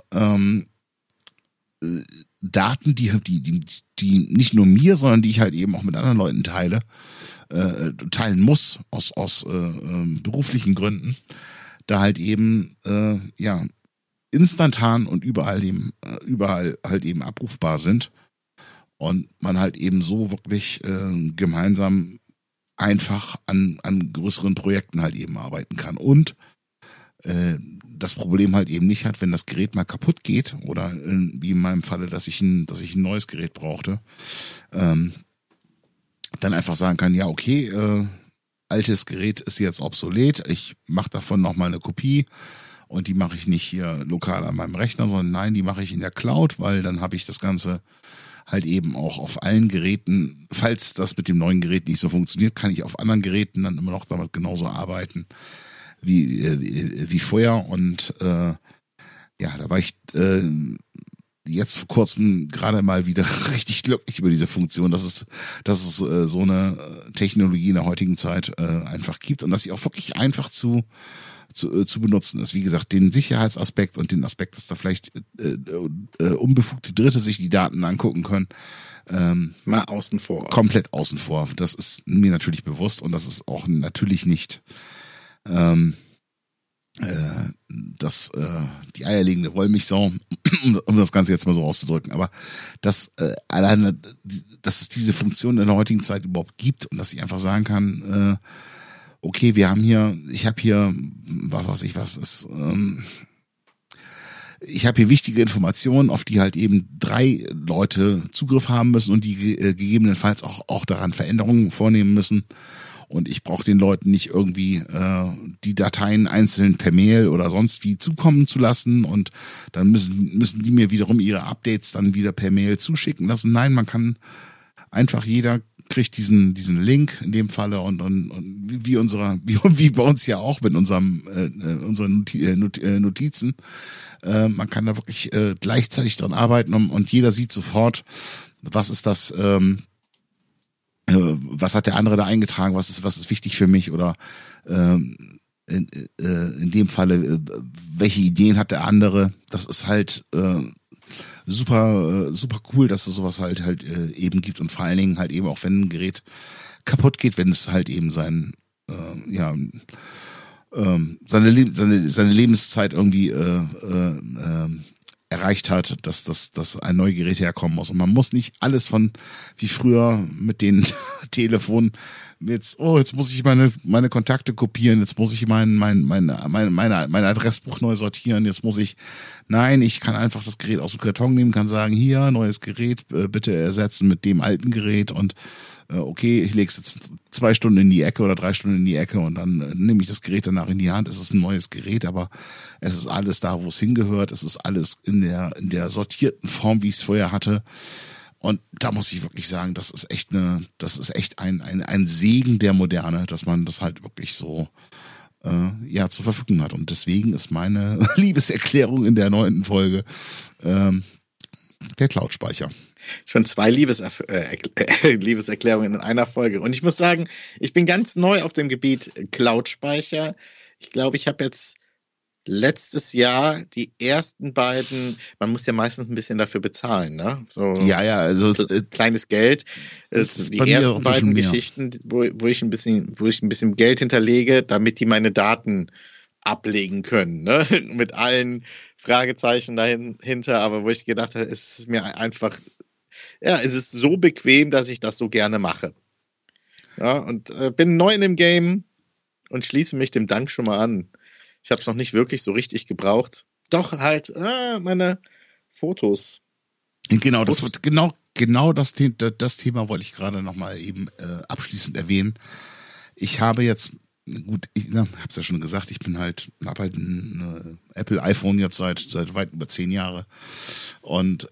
Daten, die nicht nur mir, sondern die ich halt eben auch mit anderen Leuten teilen muss aus beruflichen Gründen, da halt eben instantan und überall halt eben abrufbar sind und man halt eben so wirklich gemeinsam einfach an größeren Projekten halt eben arbeiten kann und das Problem halt eben nicht hat, wenn das Gerät mal kaputt geht oder wie in meinem Falle, dass ich ein neues Gerät brauchte, dann einfach sagen kann, ja okay, altes Gerät ist jetzt obsolet, ich mache davon nochmal eine Kopie. Und die mache ich nicht hier lokal an meinem Rechner, sondern nein, die mache ich in der Cloud, weil dann habe ich das Ganze halt eben auch auf allen Geräten. Falls das mit dem neuen Gerät nicht so funktioniert, kann ich auf anderen Geräten dann immer noch damit genauso arbeiten wie vorher. Und da war ich jetzt vor kurzem gerade mal wieder richtig glücklich über diese Funktion, dass es so eine Technologie in der heutigen Zeit einfach gibt und dass sie auch wirklich einfach zu benutzen ist. Wie gesagt, den Sicherheitsaspekt und den Aspekt, dass da vielleicht unbefugte Dritte sich die Daten angucken können. Mal außen vor. Komplett außen vor. Das ist mir natürlich bewusst und das ist auch natürlich nicht die eierlegende Wollmilchsau, um das Ganze jetzt mal so auszudrücken. Aber alleine, dass es diese Funktion in der heutigen Zeit überhaupt gibt und dass ich einfach sagen kann, okay, ich habe hier wichtige Informationen, auf die halt eben 3 Leute Zugriff haben müssen und die gegebenenfalls auch daran Veränderungen vornehmen müssen. Und ich brauche den Leuten nicht irgendwie die Dateien einzeln per Mail oder sonst wie zukommen zu lassen und dann müssen die mir wiederum ihre Updates dann wieder per Mail zuschicken lassen. Nein, man kann einfach, jeder kriegt diesen Link in dem Falle und wie bei uns ja auch mit unseren Notizen. Man kann da wirklich gleichzeitig dran arbeiten und jeder sieht sofort, was ist das, was hat der andere da eingetragen, was ist wichtig für mich oder in dem Falle, welche Ideen hat der andere. Das ist halt super cool, dass es sowas halt eben gibt und vor allen Dingen halt eben auch, wenn ein Gerät kaputt geht, wenn es halt eben seine Lebenszeit irgendwie erreicht hat, dass ein neues Gerät herkommen muss. Und man muss nicht alles von wie früher mit den Telefonen jetzt muss ich meine Kontakte kopieren, jetzt muss ich mein Adressbuch neu sortieren, ich kann einfach das Gerät aus dem Karton nehmen, kann sagen, hier, neues Gerät, bitte ersetzen mit dem alten Gerät und okay, ich lege es jetzt 2 Stunden in die Ecke oder 3 Stunden in die Ecke und dann nehme ich das Gerät danach in die Hand. Es ist ein neues Gerät, aber es ist alles da, wo es hingehört. Es ist alles in der sortierten Form, wie ich es vorher hatte. Und da muss ich wirklich sagen, das ist echt ein Segen der Moderne, dass man das halt wirklich so zur Verfügung hat. Und deswegen ist meine Liebeserklärung in der 9. Folge der Cloud-Speicher. Schon 2 Liebeserklärungen in einer Folge. Und ich muss sagen, ich bin ganz neu auf dem Gebiet Cloud-Speicher. Ich glaube, ich habe jetzt letztes Jahr die ersten beiden, man muss ja meistens ein bisschen dafür bezahlen, ne? So Ja, also kleines Geld. ist bei Die mir ersten auch beiden schon mehr. Geschichten, wo ich ein bisschen Geld hinterlege, damit die meine Daten ablegen können, ne? Mit allen Fragezeichen dahinter, aber wo ich gedacht habe, es ist mir einfach, ja, es ist so bequem, dass ich das so gerne mache. Ja, und bin neu in dem Game und schließe mich dem Dank schon mal an. Ich habe es noch nicht wirklich so richtig gebraucht. Doch halt meine Fotos. Genau, das wird genau das Thema wollte ich gerade nochmal eben abschließend erwähnen. Ich habe jetzt, gut, ich habe es ja schon gesagt, habe halt ein Apple iPhone jetzt seit weit über 10 Jahre und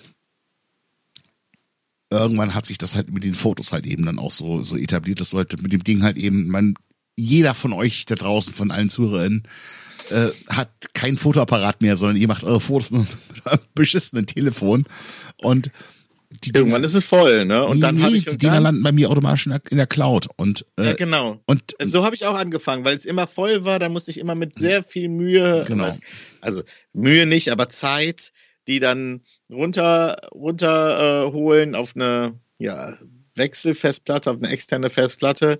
irgendwann hat sich das halt mit den Fotos halt eben dann auch so etabliert, dass Leute mit dem Ding halt eben, jeder von euch da draußen, von allen ZuhörerInnen, hat kein Fotoapparat mehr, sondern ihr macht eure Fotos mit einem beschissenen Telefon und irgendwann ist es voll, ne? Und dann habe ich die Dinger landen bei mir automatisch in der Cloud und ja, genau. Und so habe ich auch angefangen, weil es immer voll war, da musste ich immer mit sehr viel Mühe, genau. Also Mühe nicht, aber Zeit, die dann runter holen auf eine Wechselfestplatte, auf eine externe Festplatte.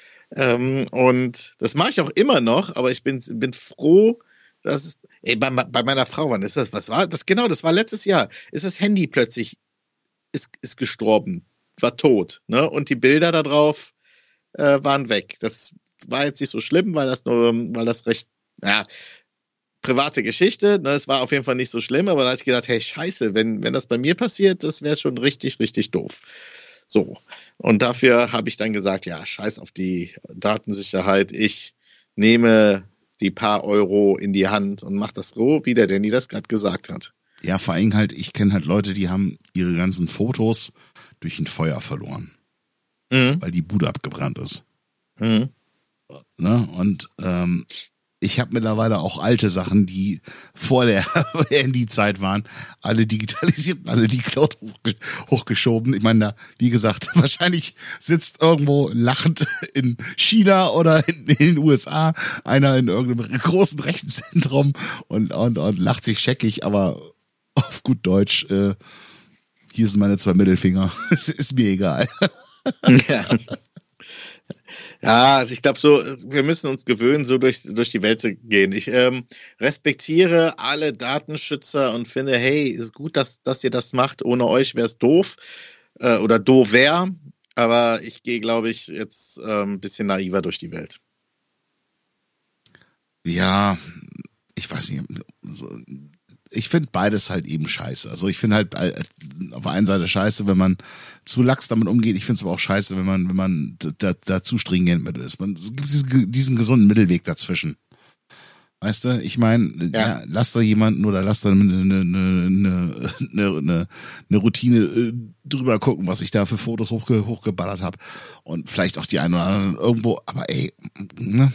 Und das mache ich auch immer noch, aber ich bin froh, dass bei meiner Frau, wann ist das? Was war das? Genau, das war letztes Jahr. Ist das Handy plötzlich ist gestorben, war tot, ne? Und die Bilder da drauf waren weg. Das war jetzt nicht so schlimm, weil das recht, private Geschichte, ne? Es war auf jeden Fall nicht so schlimm, aber da habe ich gedacht, hey, scheiße, wenn das bei mir passiert, das wäre schon richtig, richtig doof. So. Und dafür habe ich dann gesagt, ja, scheiß auf die Datensicherheit. Ich nehme die paar Euro in die Hand und mache das so, wie der Danny das gerade gesagt hat. Ja, vor allem halt, ich kenne halt Leute, die haben ihre ganzen Fotos durch ein Feuer verloren. Weil die Bude abgebrannt ist. Ne? Und ich habe mittlerweile auch alte Sachen, die vor der Handyzeit waren, alle digitalisiert, alle die Cloud hochgeschoben. Ich meine, da, wie gesagt, wahrscheinlich sitzt irgendwo lachend in China oder in den USA einer in irgendeinem großen Rechenzentrum und lacht sich scheckig, aber auf gut Deutsch, hier sind meine 2 Mittelfinger. Ist mir egal. Ja. Ja, also ich glaube so, wir müssen uns gewöhnen, so durch die Welt zu gehen. Ich respektiere alle Datenschützer und finde, hey, ist gut, dass ihr das macht. Ohne euch wäre es doof oder doofer. Aber ich gehe, glaube ich, jetzt ein bisschen naiver durch die Welt. Ja, ich weiß nicht. Ich finde beides halt eben scheiße. Also ich finde halt auf der einen Seite scheiße, wenn man zu lax damit umgeht. Ich finde es aber auch scheiße, wenn man da zu stringent mit ist. Es gibt diesen gesunden Mittelweg dazwischen. Weißt du, ich meine, ja, lass da jemanden oder lass da eine Routine drüber gucken, was ich da für Fotos hochgeballert habe. Und vielleicht auch die einen oder anderen irgendwo, aber ey, ne,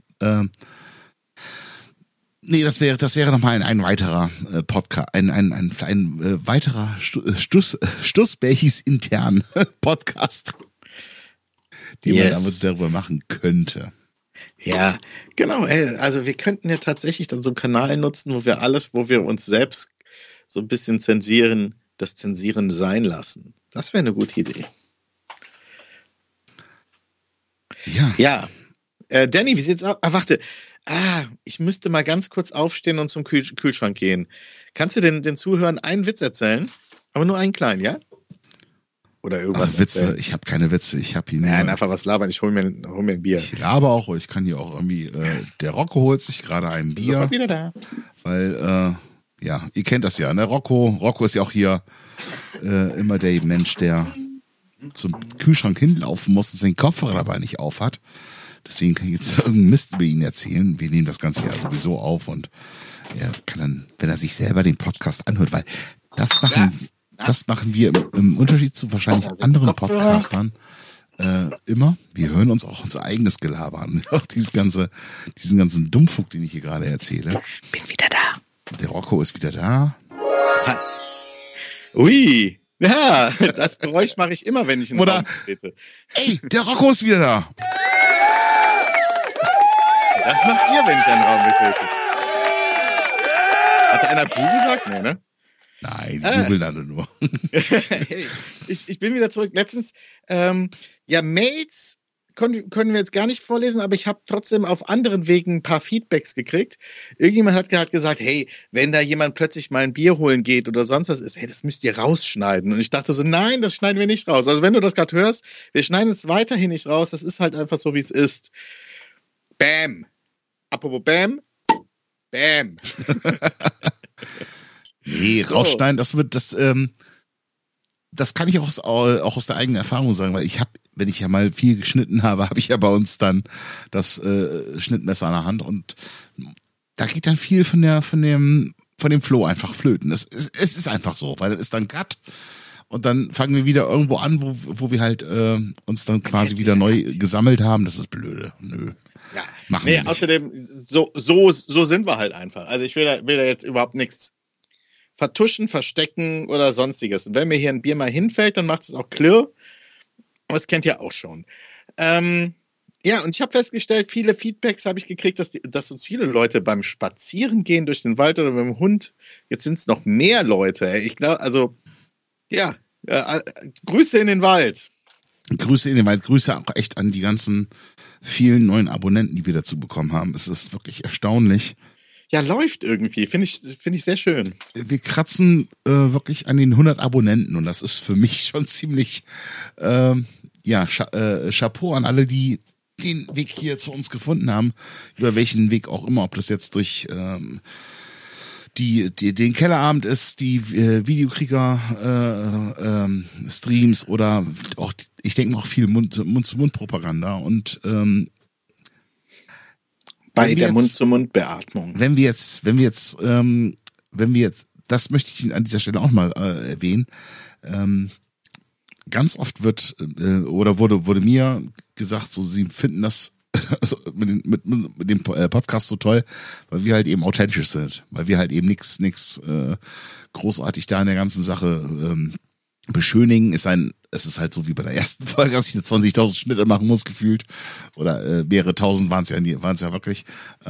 nee, das wäre nochmal ein weiterer Podcast, ein weiterer Stussbärchis intern Podcast, den man damit darüber machen könnte. Ja, genau. Also wir könnten ja tatsächlich dann so einen Kanal nutzen, wo wir uns selbst so ein bisschen das Zensieren sein lassen. Das wäre eine gute Idee. Ja. Ja. Danny, wie sieht's aus? Warte. Ich müsste mal ganz kurz aufstehen und zum Kühlschrank gehen. Kannst du den Zuhörern einen Witz erzählen? Aber nur einen kleinen, ja? Oder irgendwas. Ach, Witze, erzählen? Ich habe keine Witze. Ich habe hier nur... Nein, einfach was labern. Ich hol mir ein Bier. Ich laber auch. Ich kann hier auch irgendwie... der Rocco holt sich gerade ein Bier. Sofort wieder da. Weil, ja, ihr kennt das ja, ne? Rocco ist ja auch hier immer der Mensch, der zum Kühlschrank hinlaufen muss und seinen Kopfhörer dabei nicht aufhat. Deswegen kann ich jetzt irgendeinen Mist über ihn erzählen. Wir nehmen das Ganze ja sowieso auf und er kann dann, wenn er sich selber den Podcast anhört, weil das machen wir im Unterschied zu wahrscheinlich anderen Podcastern immer. Wir hören uns auch unser eigenes Gelaber an. Auch diesen ganzen Dummfug, den ich hier gerade erzähle. Bin wieder da. Der Rocco ist wieder da. Ui. Ja, das Geräusch mache ich immer, wenn ich in den Raum trete. Ey, der Rocco ist wieder da. Das macht ihr, wenn ich einen Raum betrete. Hat da einer Bu gesagt? Nee, ne? Nein, die jubeln alle nur. Hey, ich bin wieder zurück. Letztens, Mails können wir jetzt gar nicht vorlesen, aber ich habe trotzdem auf anderen Wegen ein paar Feedbacks gekriegt. Irgendjemand hat gesagt, hey, wenn da jemand plötzlich mal ein Bier holen geht oder sonst was ist, hey, das müsst ihr rausschneiden. Und ich dachte so, nein, das schneiden wir nicht raus. Also wenn du das gerade hörst, wir schneiden es weiterhin nicht raus. Das ist halt einfach so, wie es ist. Bam. Apropos Bam. Bam. Nee, rausschneiden, das kann ich auch aus der eigenen Erfahrung sagen, weil wenn ich ja mal viel geschnitten habe, habe ich ja bei uns dann das Schnittmesser an der Hand und da geht dann viel von dem Flow einfach flöten. Es ist einfach so, weil das ist dann Cut und dann fangen wir wieder irgendwo an, wo wir halt uns dann quasi wieder neu gesammelt haben. Das ist blöde. Nö. Ja. Machen wir nicht. Außerdem, so sind wir halt einfach. Also ich will da jetzt überhaupt nichts vertuschen, verstecken oder sonstiges. Und wenn mir hier ein Bier mal hinfällt, dann macht es auch klirr. Das kennt ihr auch schon. Und ich habe festgestellt, viele Feedbacks habe ich gekriegt, dass uns viele Leute beim Spazierengehen durch den Wald oder mit dem Hund, jetzt sind es noch mehr Leute. Ich glaube, Grüße in den Wald. Grüße in den Wald, Grüße auch echt an die ganzen vielen neuen Abonnenten, die wir dazu bekommen haben. Es ist wirklich erstaunlich. Ja, läuft irgendwie. Finde ich sehr schön. Wir kratzen wirklich an den 100 Abonnenten und das ist für mich schon ziemlich, Chapeau an alle, die den Weg hier zu uns gefunden haben, über welchen Weg auch immer, ob das jetzt durch den Kellerabend ist, die Videokrieger Streams oder auch, ich denke auch viel Mund-zu-Mund-Propaganda und bei der Mund-zu-Mund-Beatmung. Wenn wir jetzt, das möchte ich an dieser Stelle auch mal erwähnen, ganz oft wurde mir gesagt, so sie finden das also mit dem Podcast so toll, weil wir halt eben authentisch sind, weil wir halt eben nix großartig da in der ganzen Sache beschönigen. Es ist halt so wie bei der ersten Folge, dass ich eine 20.000 Schnitte machen muss, gefühlt. Oder mehrere tausend waren es ja wirklich.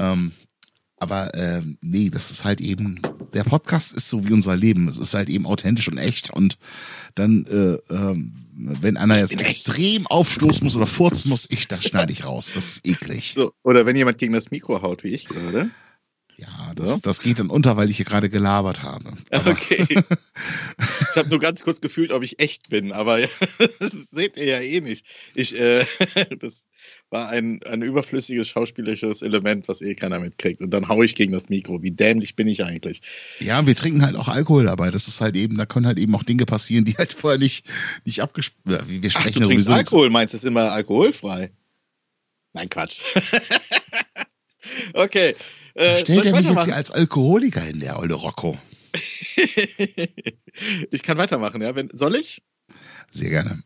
Nee, das ist halt eben, der Podcast ist so wie unser Leben. Es ist halt eben authentisch und echt. Und dann, wenn einer jetzt extrem aufstoßen muss oder furzen muss, das schneide ich raus. Das ist eklig. So, oder wenn jemand gegen das Mikro haut, wie ich gerade. Ja, das geht dann unter, weil ich hier gerade gelabert habe. Aber okay. Ich habe nur ganz kurz gefühlt, ob ich echt bin, aber das seht ihr ja eh nicht. Das war ein überflüssiges schauspielerisches Element, was eh keiner mitkriegt. Und dann haue ich gegen das Mikro. Wie dämlich bin ich eigentlich? Ja, wir trinken halt auch Alkohol dabei. Das ist halt eben, da können halt eben auch Dinge passieren, die halt vorher nicht abgesprochen. Wir sprechen du trinkst sowieso Alkohol, meinst du, ist immer alkoholfrei? Nein, Quatsch. Okay. Stellt er mich jetzt hier als Alkoholiker hin, der olle Rocco? Ich kann weitermachen, ja. Soll ich? Sehr gerne.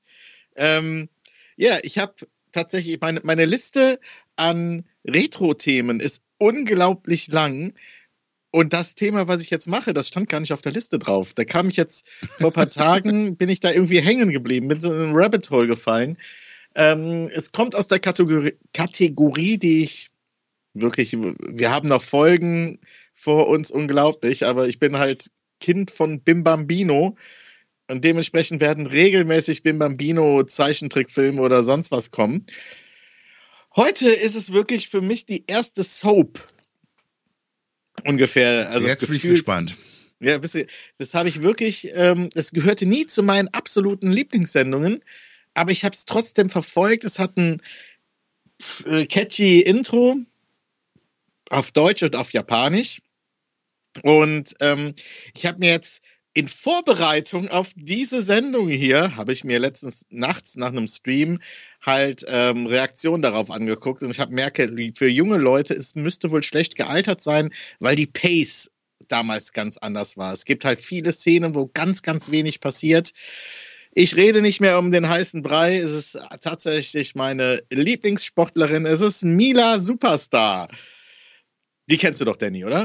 Ich habe tatsächlich, meine Liste an Retro-Themen ist unglaublich lang. Und das Thema, was ich jetzt mache, das stand gar nicht auf der Liste drauf. Da kam ich jetzt vor ein paar Tagen, bin ich da irgendwie hängen geblieben, bin so in ein Rabbit Hole gefallen. Es kommt aus der Kategorie, die ich wirklich, wir haben noch Folgen vor uns, unglaublich, aber ich bin halt Kind von Bim Bambino und dementsprechend werden regelmäßig Bim Bambino Zeichentrickfilme oder sonst was kommen. Heute ist es wirklich für mich die erste Soap ungefähr. Also jetzt bin ich gespannt. Ja, das habe ich wirklich, das gehörte nie zu meinen absoluten Lieblingssendungen, aber ich habe es trotzdem verfolgt. Es hat ein catchy Intro auf Deutsch und auf Japanisch. Und ich habe mir jetzt in Vorbereitung auf diese Sendung hier, habe ich mir letztens nachts nach einem Stream halt Reaktionen darauf angeguckt. Und ich habe merke, für junge Leute, es müsste wohl schlecht gealtert sein, weil die Pace damals ganz anders war. Es gibt halt viele Szenen, wo ganz, ganz wenig passiert. Ich rede nicht mehr um den heißen Brei. Es ist tatsächlich meine Lieblingssportlerin. Es ist Mila Superstar. Die kennst du doch, Danny, oder?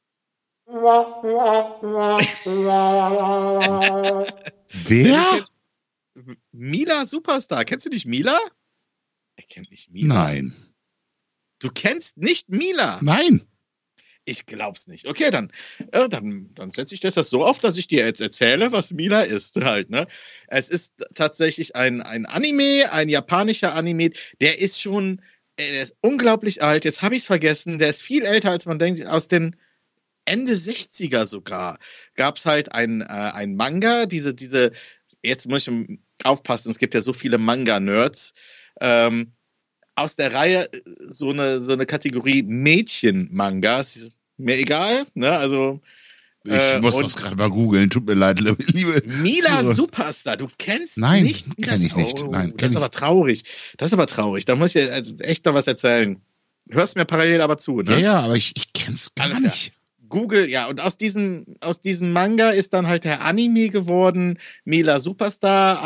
Wer? Mila Superstar. Kennst du nicht Mila? Er kennt nicht Mila. Nein. Du kennst nicht Mila? Nein. Ich glaub's nicht. Okay, dann setze ich das so auf, dass ich dir jetzt erzähle, was Mila ist halt, ne? Es ist tatsächlich ein Anime, ein japanischer Anime, der ist unglaublich alt. Jetzt habe ich es vergessen. Der ist viel älter, als man denkt, aus den Ende 60er sogar. Gab es halt ein Manga, jetzt muss ich aufpassen, es gibt ja so viele Manga-Nerds, aus der Reihe so eine Kategorie Mädchen-Mangas. Mir egal, ne? Also. Ich muss das gerade mal googeln, tut mir leid, liebe. Mila Superstar, du kennst Nein, nicht? Nein, kenne ich nicht. Nein, das ist aber traurig. Das ist aber traurig. Da muss ich echt noch was erzählen. Hörst mir parallel aber zu, ne? Ja, aber ich kenn's gar nicht. Google, ja, und aus diesem Manga ist dann halt der Anime geworden, Mila Superstar,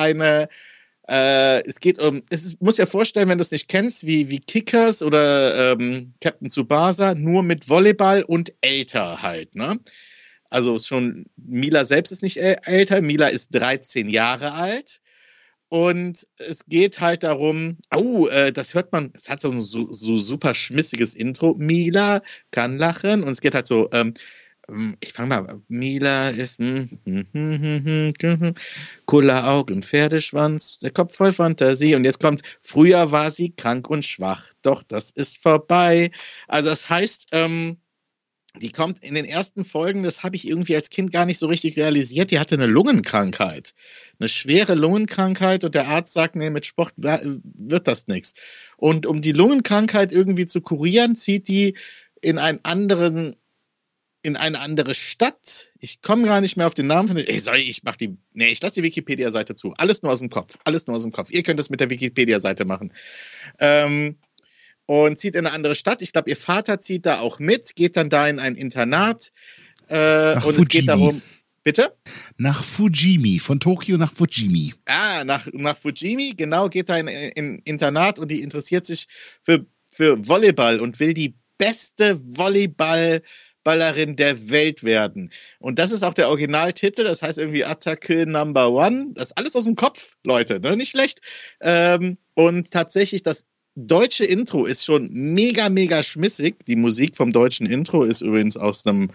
muss ja vorstellen, wenn du es nicht kennst, wie Kickers oder Captain Tsubasa, nur mit Volleyball und älter halt, ne? Also schon, Mila selbst ist nicht älter, Mila ist 13 Jahre alt. Und es geht halt darum, das hört man, es hat so ein so super schmissiges Intro. Mila kann lachen und es geht halt so, ich fange mal, Mila ist cooler Augen, Pferdeschwanz, der Kopf voll Fantasie und jetzt kommt, früher war sie krank und schwach, doch das ist vorbei. Also das heißt, die kommt in den ersten Folgen, das habe ich irgendwie als Kind gar nicht so richtig realisiert, die hatte eine Lungenkrankheit, eine schwere Lungenkrankheit und der Arzt sagt, nee, mit Sport wird das nichts. Und um die Lungenkrankheit irgendwie zu kurieren, zieht die in eine andere Stadt. Ich komme gar nicht mehr auf den Namen von der. Ich lasse die Wikipedia-Seite zu. Alles nur aus dem Kopf. Ihr könnt das mit der Wikipedia-Seite machen. Und zieht in eine andere Stadt. Ich glaube, ihr Vater zieht da auch mit, geht dann da in ein Internat. Und es geht darum. Bitte? Nach Fujimi, von Tokio nach Fujimi. Nach Fujimi, genau, geht da in ein Internat und die interessiert sich für Volleyball und will die beste Volleyballballerin der Welt werden. Und das ist auch der Originaltitel, das heißt irgendwie Attacke Number One. Das ist alles aus dem Kopf, Leute, ne? Nicht schlecht. Und tatsächlich das deutsche Intro ist schon mega, mega schmissig. Die Musik vom deutschen Intro ist übrigens aus einem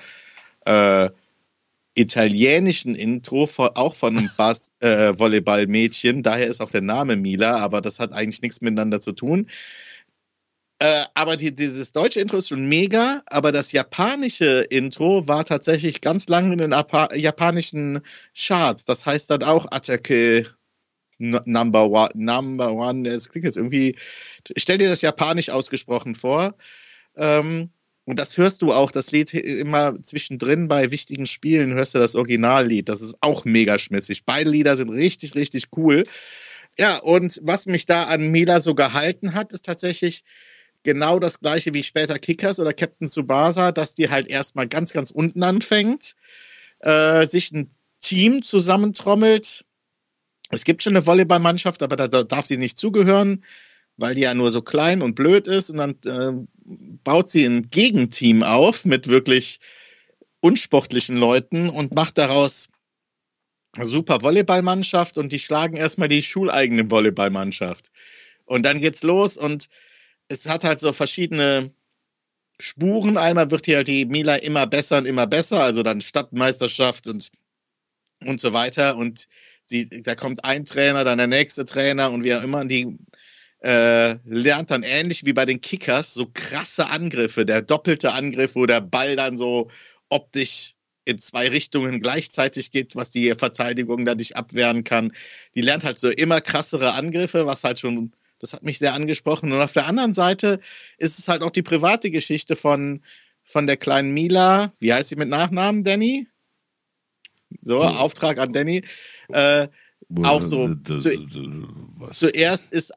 italienischen Intro, auch von einem Volleyball-Mädchen. Daher ist auch der Name Mila, aber das hat eigentlich nichts miteinander zu tun. Aber dieses deutsche Intro ist schon mega, aber das japanische Intro war tatsächlich ganz lange in den japanischen Charts. Das heißt dann auch Attacke Number One. Das klingt jetzt irgendwie. Stell dir das japanisch ausgesprochen vor. Und das hörst du auch, das Lied immer zwischendrin bei wichtigen Spielen, hörst du das Originallied. Das ist auch mega schmissig. Beide Lieder sind richtig, richtig cool. Ja, und was mich da an Mila so gehalten hat, ist tatsächlich genau das gleiche wie später Kickers oder Captain Tsubasa, dass die halt erstmal ganz, ganz unten anfängt, sich ein Team zusammentrommelt. Es gibt schon eine Volleyballmannschaft, aber da darf sie nicht zugehören, weil die ja nur so klein und blöd ist. Und dann baut sie ein Gegenteam auf mit wirklich unsportlichen Leuten und macht daraus eine super Volleyballmannschaft und die schlagen erstmal die schuleigene Volleyballmannschaft. Und dann geht's los und es hat halt so verschiedene Spuren. Einmal wird hier halt die Mila immer besser und immer besser, also dann Stadtmeisterschaft und so weiter. Und da kommt ein Trainer, dann der nächste Trainer und wie auch immer. Und die lernt dann ähnlich wie bei den Kickers so krasse Angriffe, der doppelte Angriff, wo der Ball dann so optisch in zwei Richtungen gleichzeitig geht, was die Verteidigung da nicht abwehren kann. Die lernt halt so immer krassere Angriffe, was halt schon, das hat mich sehr angesprochen. Und auf der anderen Seite ist es halt auch die private Geschichte von der kleinen Mila. Wie heißt sie mit Nachnamen, Danny? So, Auftrag an Danny. Auch so. Zuerst ist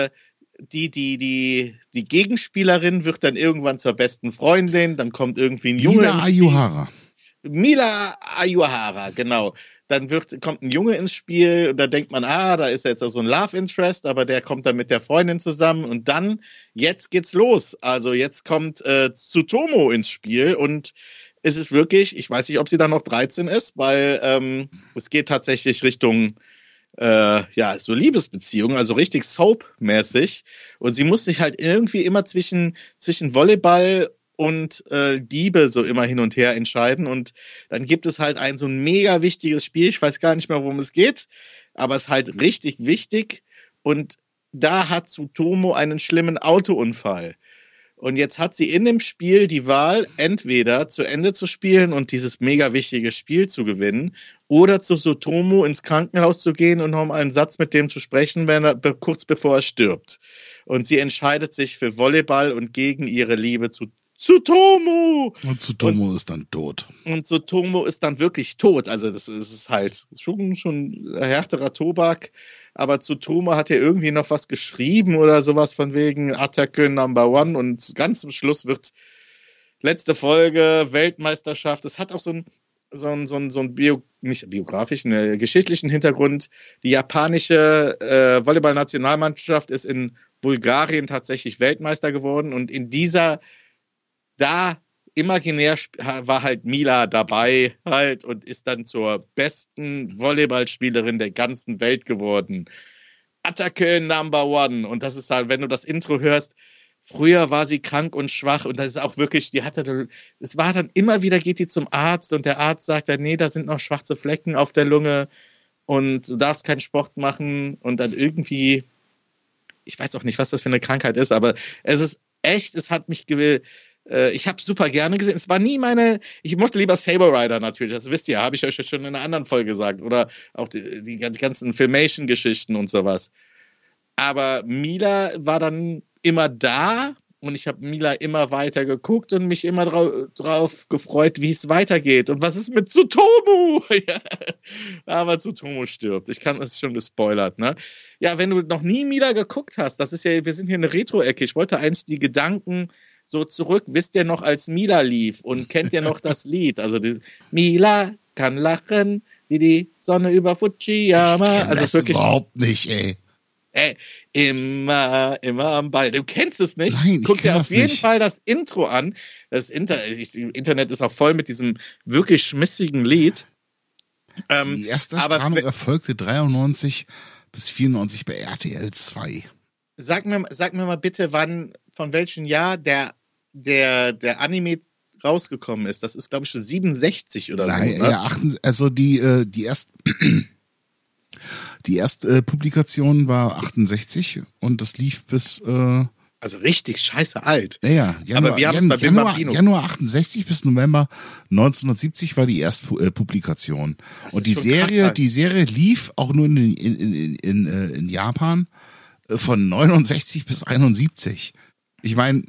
die Gegenspielerin wird dann irgendwann zur besten Freundin, dann kommt irgendwie ein Junge ins Spiel. Mila Ayuhara, genau. Dann kommt ein Junge ins Spiel und da denkt man, da ist jetzt so ein Love Interest, aber der kommt dann mit der Freundin zusammen und dann, jetzt geht's los. Also jetzt kommt Tsutomu ins Spiel und es ist wirklich, ich weiß nicht, ob sie dann noch 13 ist, weil es geht tatsächlich Richtung so Liebesbeziehungen, also richtig Soap-mäßig. Und sie muss sich halt irgendwie immer zwischen Volleyball und Diebe so immer hin und her entscheiden. Und dann gibt es halt so ein mega wichtiges Spiel. Ich weiß gar nicht mehr, worum es geht, aber es ist halt richtig wichtig. Und da hat Tsutomu einen schlimmen Autounfall. Und jetzt hat sie in dem Spiel die Wahl, entweder zu Ende zu spielen und dieses mega wichtige Spiel zu gewinnen oder zu Tsutomu ins Krankenhaus zu gehen und noch mal einen Satz mit dem zu sprechen, kurz bevor er stirbt. Und sie entscheidet sich für Volleyball und gegen ihre Liebe zu Tsutomu. Und Tsutomu ist dann tot. Und Tsutomu ist dann wirklich tot. Also das ist halt schon härterer Tobak. Aber Tsutomu hat ja irgendwie noch was geschrieben oder sowas von wegen Attacke Number One und ganz zum Schluss wird letzte Folge Weltmeisterschaft. Es hat auch so einen nicht biografischen, geschichtlichen Hintergrund. Die japanische Volleyball-Nationalmannschaft ist in Bulgarien tatsächlich Weltmeister geworden und imaginär war halt Mila dabei halt und ist dann zur besten Volleyballspielerin der ganzen Welt geworden. Attacke Number One. Und das ist halt, wenn du das Intro hörst, früher war sie krank und schwach und das ist auch wirklich, es war dann immer wieder, geht die zum Arzt und der Arzt sagt dann, nee, da sind noch schwarze Flecken auf der Lunge und du darfst keinen Sport machen und dann irgendwie, ich weiß auch nicht, was das für eine Krankheit ist, aber es ist echt, es hat mich ich habe super gerne gesehen. Es war nie ich mochte lieber Saber Rider natürlich, das wisst ihr, habe ich euch schon in einer anderen Folge gesagt. Oder auch die ganzen Filmation-Geschichten und sowas. Aber Mila war dann immer da und ich habe Mila immer weiter geguckt und mich immer drauf gefreut, wie es weitergeht. Und was ist mit Tsutomu? Aber Tsutomu stirbt. Es ist schon gespoilert, ne? Ja, wenn du noch nie Mila geguckt hast, wir sind hier eine Retro-Ecke. Ich wollte eigentlich die Gedanken so zurück, wisst ihr noch, als Mila lief und kennt ihr noch das Lied? Also Mila kann lachen wie die Sonne über Fujiyama. Ich kenn das wirklich überhaupt nicht, ey. Immer am Ball. Du kennst es nicht? Nein, Guck dir auf jeden nicht. Fall das Intro an. Das Internet ist auch voll mit diesem wirklich schmissigen Lied. Die erste Strahlung erfolgte 93 bis 94 bei RTL 2. Sag mir mal bitte, von welchem Jahr der Anime rausgekommen ist. Das ist, glaube ich, schon 67 oder Nein, so. Ne? Ja, also die erste Publikation war 68 und das lief bis also richtig scheiße alt. Ja, aber wir haben es bei Bim Bambino. Januar 68 bis November 1970 war die erste Publikation. Und die Serie lief auch nur in Japan von 69 bis 71. Ich meine,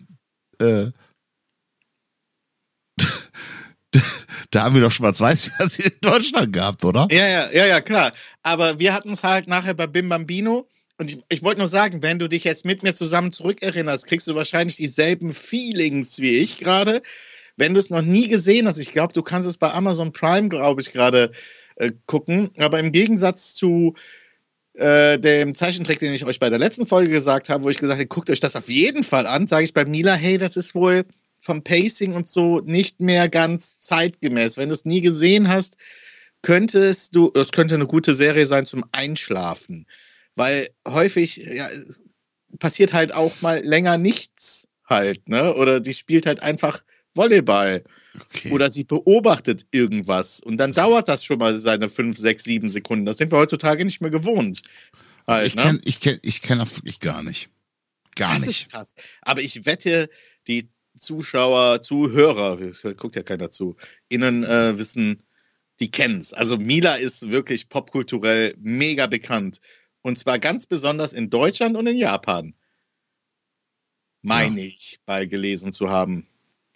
da haben wir doch Schwarz-Weiß in Deutschland gehabt, oder? Ja, klar. Aber wir hatten es halt nachher bei Bim Bambino. Und ich wollte nur sagen, wenn du dich jetzt mit mir zusammen zurückerinnerst, kriegst du wahrscheinlich dieselben Feelings wie ich gerade. Wenn du es noch nie gesehen hast, ich glaube, du kannst es bei Amazon Prime, glaube ich, gerade gucken. Aber im Gegensatz zu dem Zeichentrick, den ich euch bei der letzten Folge gesagt habe, wo ich gesagt habe, guckt euch das auf jeden Fall an, sage ich bei Mila, hey, das ist wohl vom Pacing und so nicht mehr ganz zeitgemäß. Wenn du es nie gesehen hast, könnte es eine gute Serie sein zum Einschlafen. Weil häufig passiert halt auch mal länger nichts halt, ne? Oder die spielt halt einfach Volleyball. Okay. Oder sie beobachtet irgendwas. Und dann dauert das schon mal seine 5, 6, 7 Sekunden. Das sind wir heutzutage nicht mehr gewohnt. Halt, also ich kenn das wirklich gar nicht. Gar nicht. Das ist krass. Aber ich wette, die Zuhörer, guckt ja keiner zu, wissen, die kennen's. Also Mila ist wirklich popkulturell mega bekannt. Und zwar ganz besonders in Deutschland und in Japan. Meine ich, bei gelesen zu haben.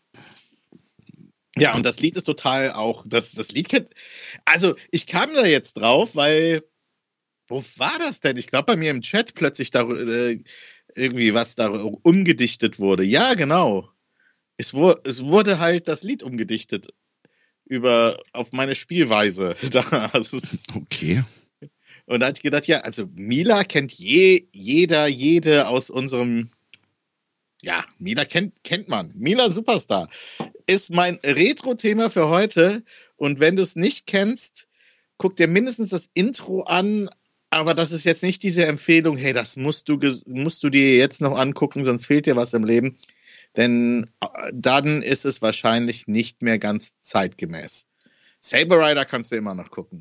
Ja, und das Lied ist total auch, das Lied kennt, also ich kam da jetzt drauf, weil, wo war das denn? Ich glaube bei mir im Chat plötzlich da irgendwie was da umgedichtet wurde. Ja, genau. Es wurde halt das Lied umgedichtet auf meine Spielweise. Okay. Und da hatte ich gedacht, ja, also Mila kennt jede aus unserem, ja, Mila kennt man. Mila Superstar ist mein Retro-Thema für heute. Und wenn du es nicht kennst, guck dir mindestens das Intro an. Aber das ist jetzt nicht diese Empfehlung, hey, das musst du dir jetzt noch angucken, sonst fehlt dir was im Leben. Denn dann ist es wahrscheinlich nicht mehr ganz zeitgemäß. Saber Rider kannst du immer noch gucken.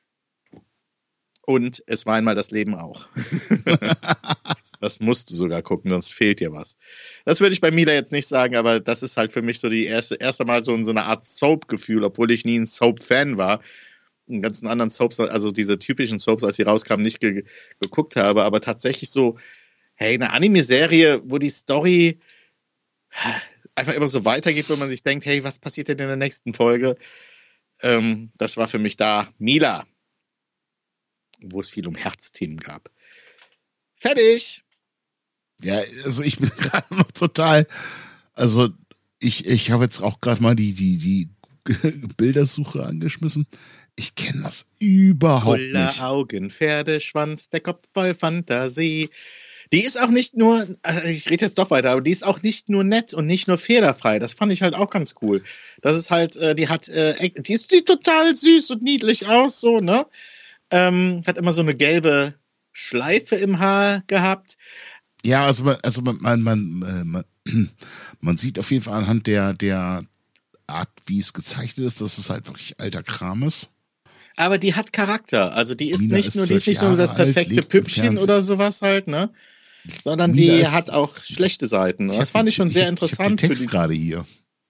Und es war einmal das Leben auch. Das musst du sogar gucken, sonst fehlt dir was. Das würde ich bei Mila jetzt nicht sagen, aber das ist halt für mich so die erste Mal so eine Art Soap-Gefühl, obwohl ich nie ein Soap-Fan war. In ganzen anderen Soaps, also diese typischen Soaps, als sie rauskamen, nicht geguckt habe, aber tatsächlich so, hey, eine Anime-Serie, wo die Story einfach immer so weitergeht, wo man sich denkt, hey, was passiert denn in der nächsten Folge? Das war für mich da Mila, wo es viel um Herzthemen gab. Fertig! Ja, also ich bin gerade noch total, also ich habe jetzt auch gerade mal die Bildersuche angeschmissen. Ich kenne das überhaupt nicht. Voller Augen, Pferdeschwanz, der Kopf voll Fantasie. Die ist auch nicht nur, also ich rede jetzt doch weiter, aber die ist auch nicht nur nett und nicht nur fehlerfrei. Das fand ich halt auch ganz cool. Das ist halt, die sieht total süß und niedlich aus, so, ne? Hat immer so eine gelbe Schleife im Haar gehabt. Ja, also man sieht auf jeden Fall anhand der Art, wie es gezeichnet ist, dass es halt wirklich alter Kram ist. Aber die hat Charakter. Also die ist Mila nicht nur das perfekte Püppchen oder sowas halt, ne? Sondern Mila die hat auch schlechte Seiten. Das fand ich schon sehr interessant. Ich hab den Text gerade hier.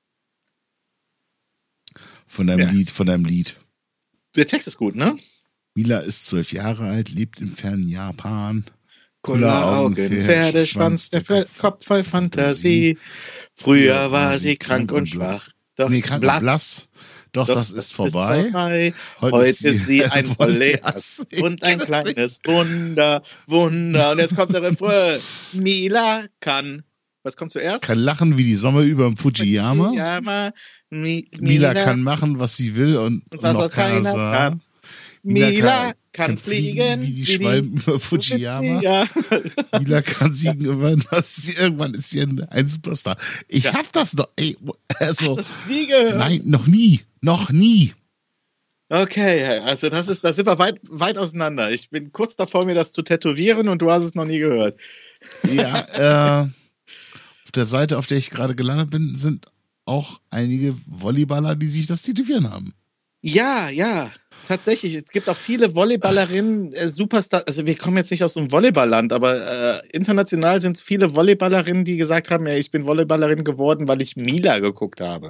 Von deinem Lied. Der Text ist gut, ne? Mila ist 12 Jahre alt, lebt im fernen Japan. Augen, Pferdeschwanz, der Kopf voll Fantasie. Früher war sie krank und schwach. Doch blass. Doch, das ist vorbei. Heute ist sie ein Volleas und ein kleines Wunder. Und jetzt kommt der Refrain. Mila kann. Was kommt zuerst? Kann lachen wie die Sommer über dem Fujiyama. Mila kann machen, was sie will und was noch keiner sagt. Mila kann fliegen wie die Schwalben über Fujiyama. Ja. Mila kann siegen irgendwann ist sie ein Superstar. Ich hab das noch, Hast du das nie gehört? Nein, noch nie. Okay, also da sind wir weit auseinander. Ich bin kurz davor, mir das zu tätowieren und du hast es noch nie gehört. Ja, auf der Seite, auf der ich gerade gelandet bin, sind auch einige Volleyballer, die sich das tätowieren haben. Ja, tatsächlich. Es gibt auch viele Volleyballerinnen, Superstars. Also wir kommen jetzt nicht aus einem Volleyballland, aber international sind es viele Volleyballerinnen, die gesagt haben, ja, ich bin Volleyballerin geworden, weil ich Mila geguckt habe.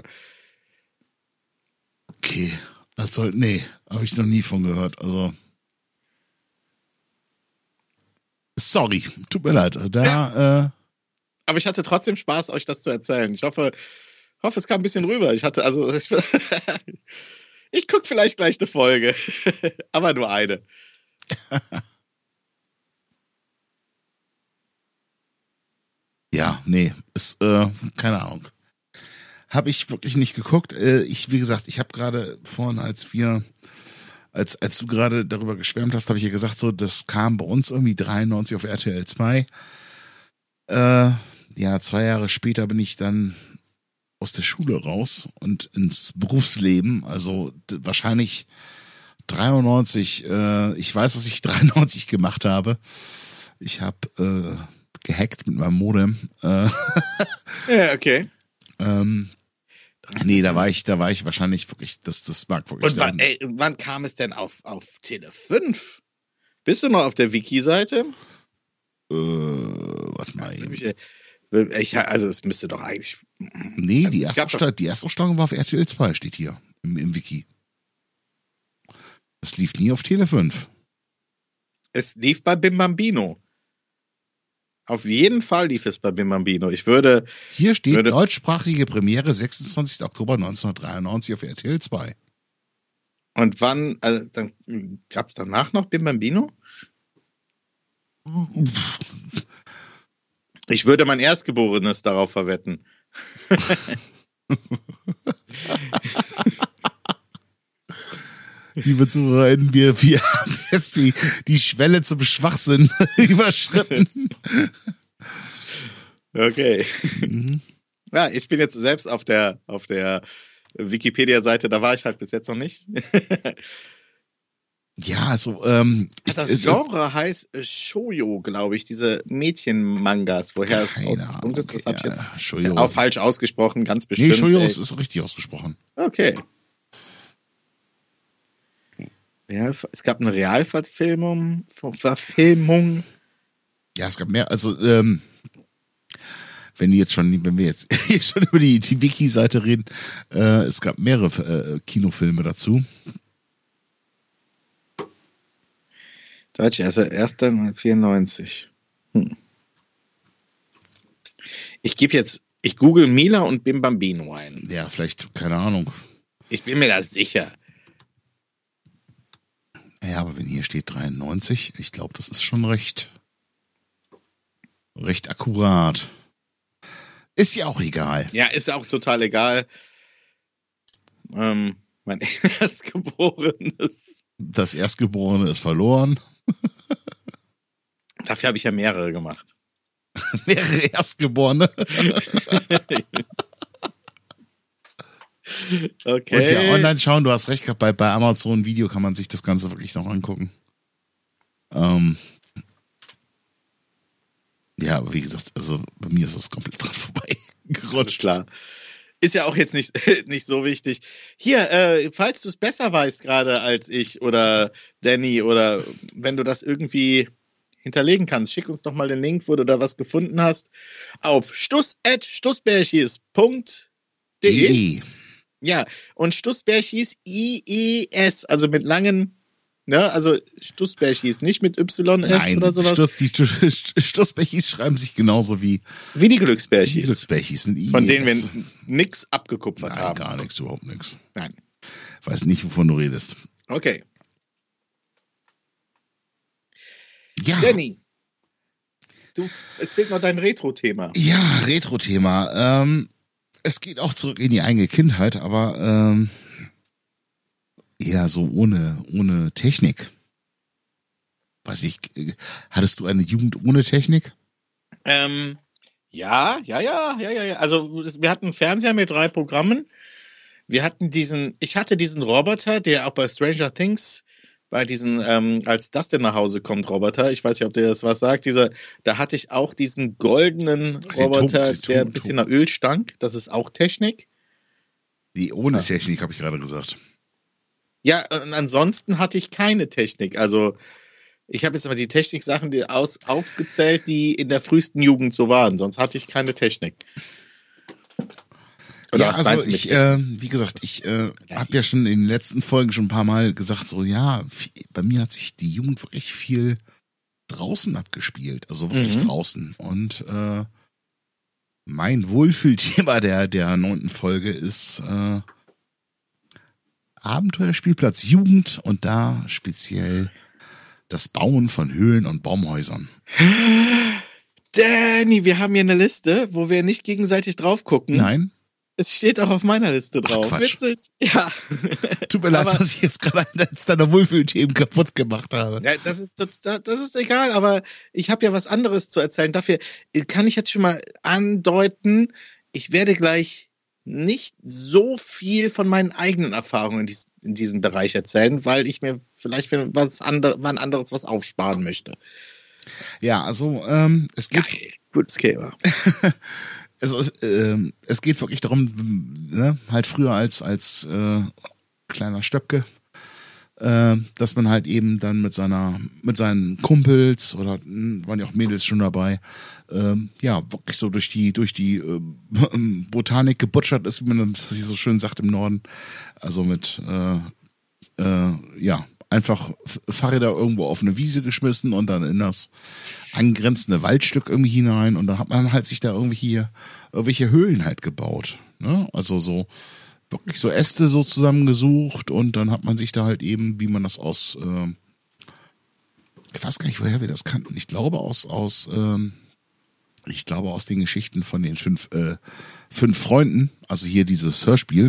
Okay, nee, habe ich noch nie von gehört. Also sorry, tut mir leid. Aber ich hatte trotzdem Spaß, euch das zu erzählen. Ich hoffe, es kam ein bisschen rüber. Ich gucke vielleicht gleich eine Folge, aber nur eine. Ja, nee, ist, keine Ahnung. Habe ich wirklich nicht geguckt. Wie gesagt, ich habe gerade vorhin, als du gerade darüber geschwärmt hast, habe ich ja gesagt, so, das kam bei uns irgendwie 93 auf RTL 2. 2 Jahre später bin ich dann aus der Schule raus und ins Berufsleben, also wahrscheinlich 93, ich weiß, was ich 93 gemacht habe. Ich habe gehackt mit meinem Modem. Ja, okay. Nee, da war ich wahrscheinlich wirklich, das mag wirklich. Und wann kam es denn auf Tele 5? Bist du noch auf der Wiki-Seite? Was mal eben. Also es müsste doch eigentlich. Nee, die Erstausstrahlung war auf RTL 2, steht hier im Wiki. Es lief nie auf Tele 5. Es lief bei Bim Bambino. Auf jeden Fall lief es bei Bim Bambino. Hier steht deutschsprachige Premiere 26. Oktober 1993 auf RTL 2. Und wann, also dann gab es danach noch Bim Bambino? Ich würde mein Erstgeborenes darauf verwetten. Liebe ZuhörerInnen, wir haben jetzt die Schwelle zum Schwachsinn überschritten. Okay. Mhm. Ja, ich bin jetzt selbst auf der Wikipedia-Seite, da war ich halt bis jetzt noch nicht. Ja, also, Das Genre heißt Shoujo, glaube ich, diese Mädchen-Mangas, woher es ausgesprungen ist. Das habe ich jetzt auch falsch ausgesprochen, ganz bestimmt. Nee, Shoujo ist richtig ausgesprochen. Okay. Es gab eine Realverfilmung. Ja, es gab mehr, also, wenn wir jetzt schon über die Wiki-Seite reden, es gab mehrere Kinofilme dazu. Deutsch, also erst dann 1994. Ich google Mila und Bim Bambino ein. Ja, vielleicht, keine Ahnung. Ich bin mir da sicher. Ja, aber wenn hier steht 93, ich glaube, das ist schon recht akkurat. Ist ja auch egal. Ja, ist ja auch total egal. Mein Erstgeborenes. Das Erstgeborene ist verloren. Dafür habe ich ja mehrere gemacht. Mehrere Erstgeborene. Okay. Und ja, online schauen, du hast recht gehabt, bei Amazon Video kann man sich das Ganze wirklich noch angucken. Ja, aber wie gesagt, also bei mir ist das komplett dran vorbei gerutscht. Klar. Ist ja auch jetzt nicht so wichtig. Hier, falls du es besser weißt gerade als ich oder Danny oder wenn du das irgendwie hinterlegen kannst, schick uns doch mal den Link, wo du da was gefunden hast, auf stuss@stussbärchis.de. Ja, und Stussbärchis IES, also mit langen, ne, also Stussbärchis, nicht mit YS Nein, oder sowas. Die Stussbärchis schreiben sich genauso wie die Glücksbärchis. Die Glücksbärchis mit IES. Von denen wir nix abgekupfert haben. Gar nichts, überhaupt nichts. Nein. Weiß nicht, wovon du redest. Okay. Ja. Danny, es fehlt noch dein Retro-Thema. Ja, Retro-Thema. Es geht auch zurück in die eigene Kindheit, aber eher so ohne Technik. Weiß ich, hattest du eine Jugend ohne Technik? Ja. Also wir hatten einen Fernseher mit 3 Programmen. Ich hatte diesen Roboter, der auch bei Stranger Things bei diesen, als Dustin nach Hause kommt, Roboter, ich weiß nicht, ob der das was sagt, da hatte ich auch diesen goldenen Roboter, der ein bisschen nach Öl stank. Das ist auch Technik. Ohne Technik, habe ich gerade gesagt. Ja, und ansonsten hatte ich keine Technik. Also ich habe jetzt mal die Technik-Sachen aufgezählt, die in der frühesten Jugend so waren. Sonst hatte ich keine Technik. Oder ja, also wie gesagt, ich habe ja schon in den letzten Folgen schon ein paar Mal gesagt, so ja, bei mir hat sich die Jugend wirklich viel draußen abgespielt. Also wirklich draußen. Und mein Wohlfühlthema der 9. Folge ist Abenteuerspielplatz Jugend und da speziell das Bauen von Höhlen und Baumhäusern. Danny, wir haben hier eine Liste, wo wir nicht gegenseitig drauf gucken. Nein. Es steht auch auf meiner Liste drauf. Ach, witzig. Ja. Tut mir leid, dass ich jetzt gerade eins deiner Wohlfühlthemen kaputt gemacht habe. Ja, das ist egal, aber ich habe ja was anderes zu erzählen. Dafür kann ich jetzt schon mal andeuten, ich werde gleich nicht so viel von meinen eigenen Erfahrungen in diesem Bereich erzählen, weil ich mir vielleicht für was anderes was aufsparen möchte. Ja, also es geht... Geil. Gutes Thema. Es geht wirklich darum, ne, halt früher als kleiner Stöpke, dass man halt eben dann mit seinen Kumpels oder waren ja auch Mädels schon dabei, ja, wirklich so durch die Botanik gebutschert ist, wie man das so schön sagt im Norden. Also mit ja, einfach Fahrräder irgendwo auf eine Wiese geschmissen und dann in das angrenzende Waldstück irgendwie hinein und dann hat man halt sich da irgendwelche Höhlen halt gebaut. Ne? Also so wirklich so Äste so zusammengesucht und dann hat man sich da halt eben, wie man das aus ich weiß gar nicht, woher wir das kannten. Ich glaube aus den Geschichten von den fünf Freunden, also hier dieses Hörspiel,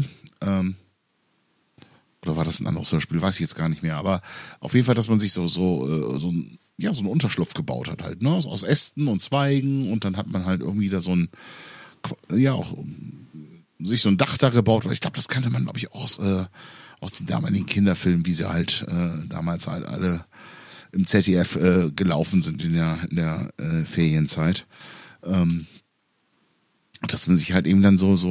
oder war das ein anderes Hörspiel? Weiß ich jetzt gar nicht mehr. Aber auf jeden Fall, dass man sich so einen Unterschlupf gebaut hat halt, ne? Aus Ästen und Zweigen und dann hat man halt irgendwie da sich so ein Dach da gebaut. Ich glaube, das kannte man, glaube ich, aus den damaligen Kinderfilmen, wie sie halt damals halt alle im ZDF gelaufen sind in der Ferienzeit. Dass man sich halt eben dann so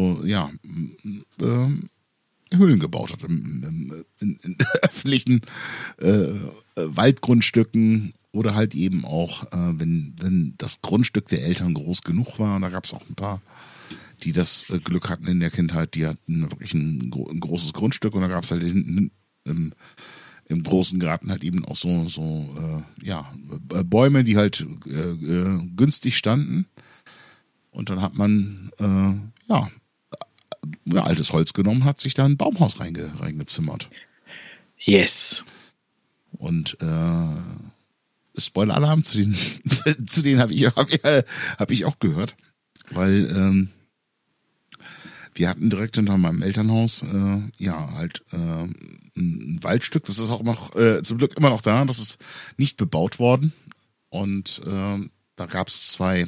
Höhlen gebaut hat in öffentlichen Waldgrundstücken oder halt eben auch, wenn das Grundstück der Eltern groß genug war. Und da gab es auch ein paar, die das Glück hatten in der Kindheit, die hatten wirklich ein großes Grundstück und da gab es halt hinten im großen Garten halt eben auch Bäume, die halt günstig standen. Und dann hat man altes Holz genommen, hat sich da ein Baumhaus reingezimmert. Yes. Und Spoiler-Alarm, zu denen habe ich auch gehört, weil wir hatten direkt hinter meinem Elternhaus ein Waldstück. Das ist auch noch zum Glück immer noch da. Das ist nicht bebaut worden. Und da gab es 2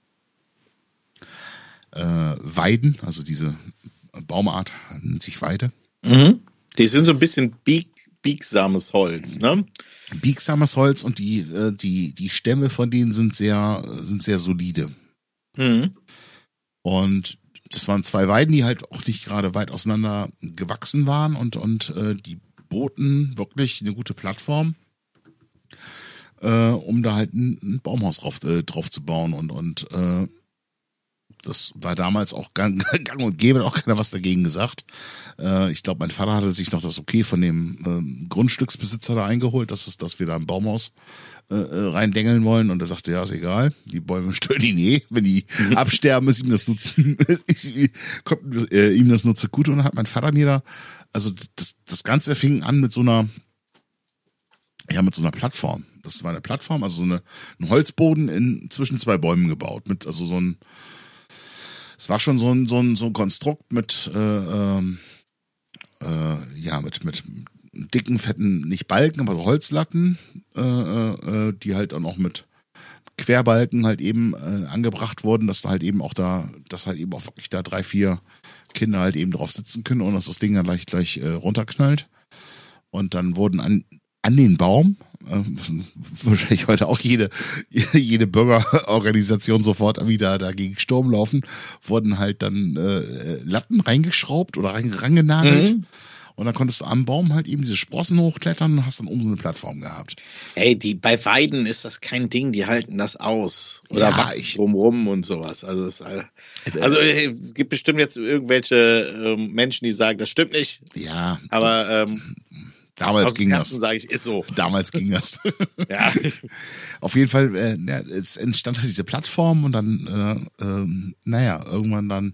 Weiden, also diese Baumart nennt sich Weide. Mhm. Die sind so ein bisschen biegsames Holz, ne? Biegsames Holz und die Stämme von denen sind sehr solide. Mhm. Und das waren 2 Weiden, die halt auch nicht gerade weit auseinander gewachsen waren und die boten wirklich eine gute Plattform, um da halt ein Baumhaus drauf zu bauen und das war damals auch gang und gäbe, hat auch keiner was dagegen gesagt. Ich glaube, mein Vater hatte sich noch das Okay von dem Grundstücksbesitzer da eingeholt, dass wir da ein Baumhaus reindengeln wollen. Und er sagte, ja, ist egal, die Bäume stören ihn eh. Wenn die absterben, ist ihm das kommt ihm das nur zugute. Und dann hat mein Vater mir da, also das Ganze fing an mit so einer Plattform. Das war eine Plattform, also ein Holzboden zwischen 2 Bäumen gebaut. Es war schon so ein Konstrukt mit dicken, fetten, nicht Balken, aber so Holzlatten, die halt dann auch mit Querbalken halt eben angebracht wurden, dass halt eben auch wirklich da 3, 4 Kinder halt eben drauf sitzen können und dass das Ding dann gleich runterknallt. Und dann wurden an den Baum, wahrscheinlich heute auch jede Bürgerorganisation sofort wieder dagegen Sturm laufen, wurden halt dann Latten reingeschraubt oder rangenagelt. Mhm. Und dann konntest du am Baum halt eben diese Sprossen hochklettern und hast dann oben so eine Plattform gehabt. Ey, bei Weiden ist das kein Ding, die halten das aus. Oder wachsen drumrum und sowas. Also es gibt bestimmt jetzt irgendwelche Menschen, die sagen, das stimmt nicht. Ja. Aber damals ging das. Sage ich, ist so. Damals ging das. Ja. Auf jeden Fall, es entstand halt diese Plattform und dann, irgendwann dann,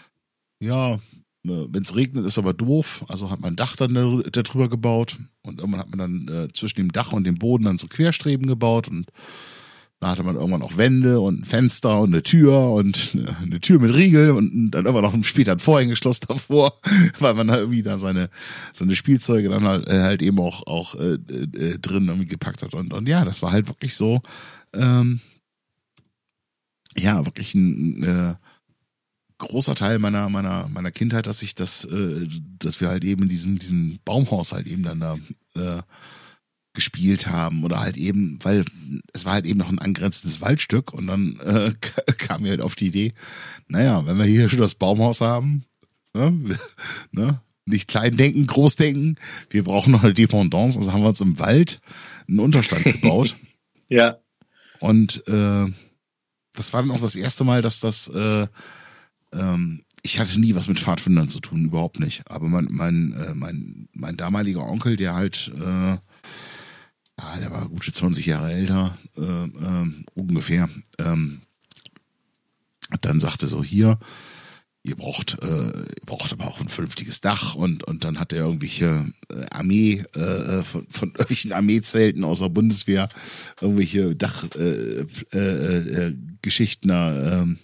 wenn es regnet, ist aber doof. Also hat man ein Dach dann darüber gebaut und irgendwann hat man dann zwischen dem Dach und dem Boden dann so Querstreben gebaut und da hatte man irgendwann auch Wände und ein Fenster und eine Tür mit Riegel und dann immer noch später ein Vorhängeschloss davor, weil man da irgendwie da seine Spielzeuge dann halt eben auch drin irgendwie gepackt hat und ja, das war halt wirklich so, wirklich ein großer Teil meiner Kindheit, dass wir halt eben in diesem Baumhaus halt eben dann da gespielt haben oder halt eben, weil es war halt eben noch ein angrenzendes Waldstück und dann kam mir halt auf die Idee, wenn wir hier schon das Baumhaus haben, nicht klein denken, groß denken, wir brauchen noch eine Dependance, also haben wir uns im Wald einen Unterstand gebaut. Ja. Und das war dann auch das erste Mal, dass ich hatte nie was mit Pfadfindern zu tun, überhaupt nicht. Aber mein damaliger Onkel, der halt der war gute 20 Jahre älter, ungefähr. Dann sagte so, hier, ihr braucht aber auch ein vernünftiges Dach und dann hat er irgendwelche Armee von irgendwelchen Armeezelten aus der Bundeswehr irgendwelche Dachgeschichten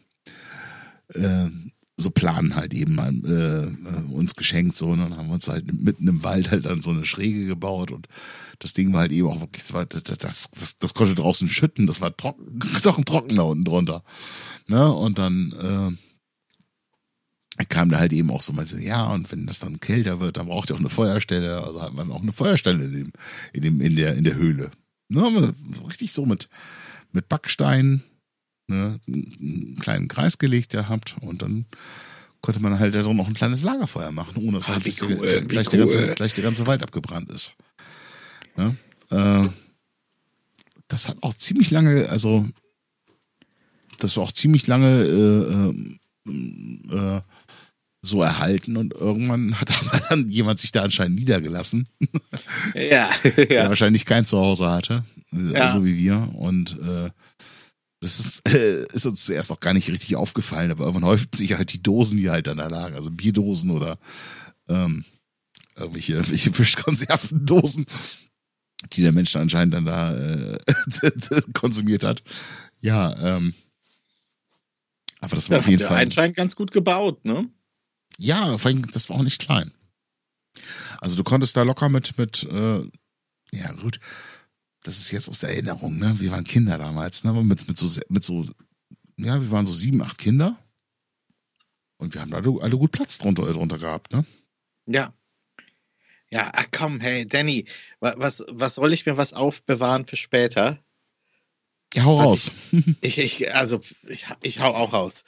so Planen halt eben uns geschenkt, so, und dann haben wir uns halt mitten im Wald halt dann so eine Schräge gebaut und das Ding war halt eben auch wirklich, das konnte draußen schütten, das war trocken da unten drunter, ne, und dann kam da halt eben auch so mal so, ja, und wenn das dann kälter wird, dann braucht ihr auch eine Feuerstelle. Also hat man auch eine Feuerstelle in der Höhle. Ne, so richtig so mit Backstein, ne, einen kleinen Kreis gelegt gehabt und dann konnte man halt da drin noch ein kleines Lagerfeuer machen, ohne dass halt gleich der ganze Wald abgebrannt ist. Ne? Das hat auch ziemlich lange, also das war auch ziemlich lange so erhalten und irgendwann hat aber dann jemand sich da anscheinend niedergelassen. Ja. Der wahrscheinlich kein Zuhause hatte, so wie wir. Und das ist uns zuerst auch gar nicht richtig aufgefallen, aber irgendwann häuften sich halt die Dosen, die halt dann da lagen, also Bierdosen oder irgendwelche Fischkonservendosen, die der Mensch anscheinend dann da konsumiert hat. Ja, aber das war auf jeden Fall anscheinend ganz gut gebaut, ne? Ja, vor allem, das war auch nicht klein. Also du konntest da locker mit ja gut, das ist jetzt aus der Erinnerung, ne? Wir waren Kinder damals, ne? Mit so, ja, wir waren so 7, 8 Kinder. Und wir haben da alle gut Platz drunter gehabt, ne? Ja. Ja, ach komm, hey, Danny, was soll ich mir was aufbewahren für später? Ja, hau raus. Ich hau auch raus.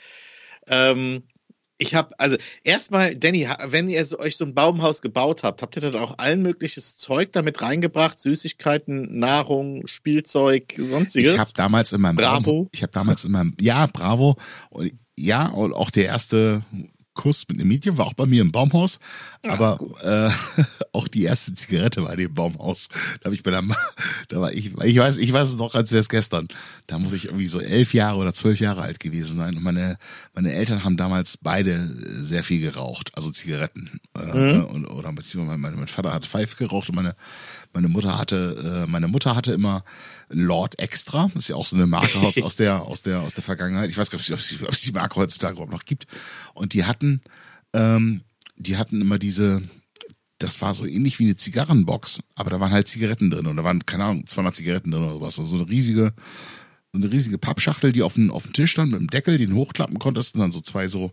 Also erstmal, Danny, wenn ihr euch so ein Baumhaus gebaut habt ihr dann auch allen mögliches Zeug damit reingebracht? Süßigkeiten, Nahrung, Spielzeug, sonstiges? Ich habe damals in meinem Bravo. Ja, Bravo. Und, ja, und auch der erste Kuss mit einem Mädchen war auch bei mir im Baumhaus, aber auch die erste Zigarette war in dem Baumhaus. Da habe ich ich weiß es noch, als wäre es gestern. Da muss ich irgendwie so 11 Jahre oder 12 Jahre alt gewesen sein. Und meine Eltern haben damals beide sehr viel geraucht, also Zigaretten. Oder beziehungsweise mein Vater hat Pfeife geraucht und meine Mutter hatte immer Lord Extra. Das ist ja auch so eine Marke aus der Vergangenheit. Ich weiß gar nicht, ob es die Marke heutzutage überhaupt noch gibt. Und die hatten immer das war so ähnlich wie eine Zigarrenbox, aber da waren halt Zigaretten drin und da waren, keine Ahnung, 200 Zigaretten drin oder sowas. So eine riesige Pappschachtel, die auf dem Tisch stand mit dem Deckel, den hochklappen konntest und dann so zwei so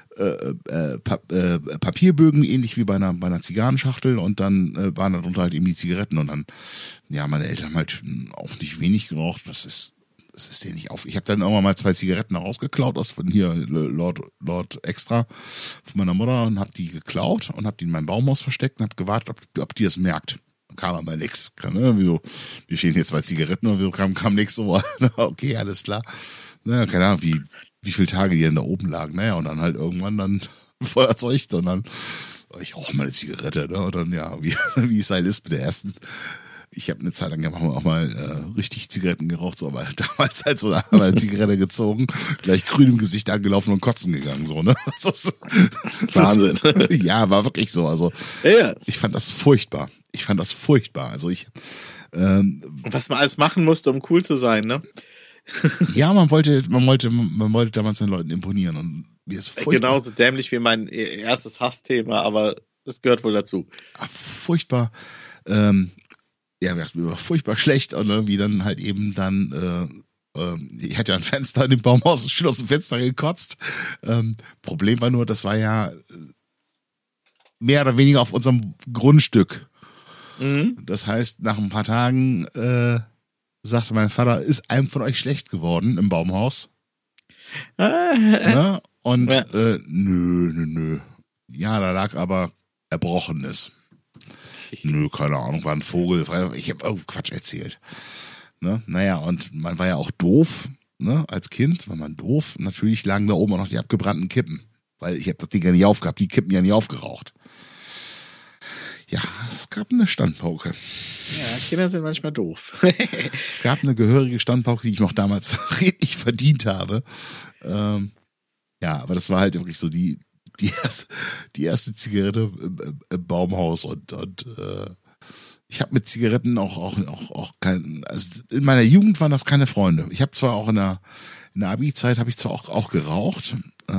Papierbögen, ähnlich wie bei einer Zigarrenschachtel und dann waren darunter halt eben die Zigaretten und dann, ja, meine Eltern haben halt auch nicht wenig geraucht, das ist denen nicht auf. Ich habe dann irgendwann mal 2 Zigaretten rausgeklaut aus von hier Lord Extra von meiner Mutter und habe die geklaut und habe die in meinem Baumhaus versteckt und habe gewartet, ob die das merkt. Kam aber nichts. Wieso? Wir stehen hier 2 Zigaretten und wieso kam nichts so. Okay, alles klar. Naja, keine Ahnung, wie viele Tage die denn da oben lagen. Naja, und dann halt irgendwann dann Feuerzeug und dann ich rauche mal eine Zigarette, ne? Und dann, ja, wie es halt ist mit der ersten. Ich habe eine Zeit lang auch mal richtig Zigaretten geraucht, so, aber damals halt so eine Zigarette gezogen, gleich grün im Gesicht angelaufen und kotzen gegangen, so, ne? Wahnsinn. Ja, war wirklich so. Also ja. Ich fand das furchtbar. Also was man alles machen musste, um cool zu sein, ne? Ja, man wollte damals den Leuten imponieren und mir ist furchtbar. Genauso dämlich wie mein erstes Hassthema, aber das gehört wohl dazu. Furchtbar. Ja, mir war furchtbar schlecht und irgendwie dann halt eben dann, ich hatte ja ein Fenster in dem Baumhaus, schön aus dem Fenster gekotzt. Problem war nur, das war ja mehr oder weniger auf unserem Grundstück. Mhm. Das heißt, nach ein paar Tagen sagte mein Vater, ist einem von euch schlecht geworden im Baumhaus? Ne? Und ja. Nö. Ja, da lag aber Erbrochenes. Nö, keine Ahnung, war ein Vogel. Ich habe irgendeinen Quatsch erzählt. Ne? Naja, und man war ja auch doof, ne? Als Kind war man doof. Natürlich lagen da oben auch noch die abgebrannten Kippen. Weil ich habe das Ding ja nicht aufgehabt, die Kippen ja nicht aufgeraucht. Ja, es gab eine Standpauke. Ja, Kinder sind manchmal doof. Es gab eine gehörige Standpauke, die ich noch damals redlich verdient habe. Ja, aber das war halt wirklich so die erste Zigarette im Baumhaus und ich habe mit Zigaretten auch kein, also in meiner Jugend waren das keine Freunde. Ich habe zwar auch in der Abi-Zeit habe ich zwar auch geraucht,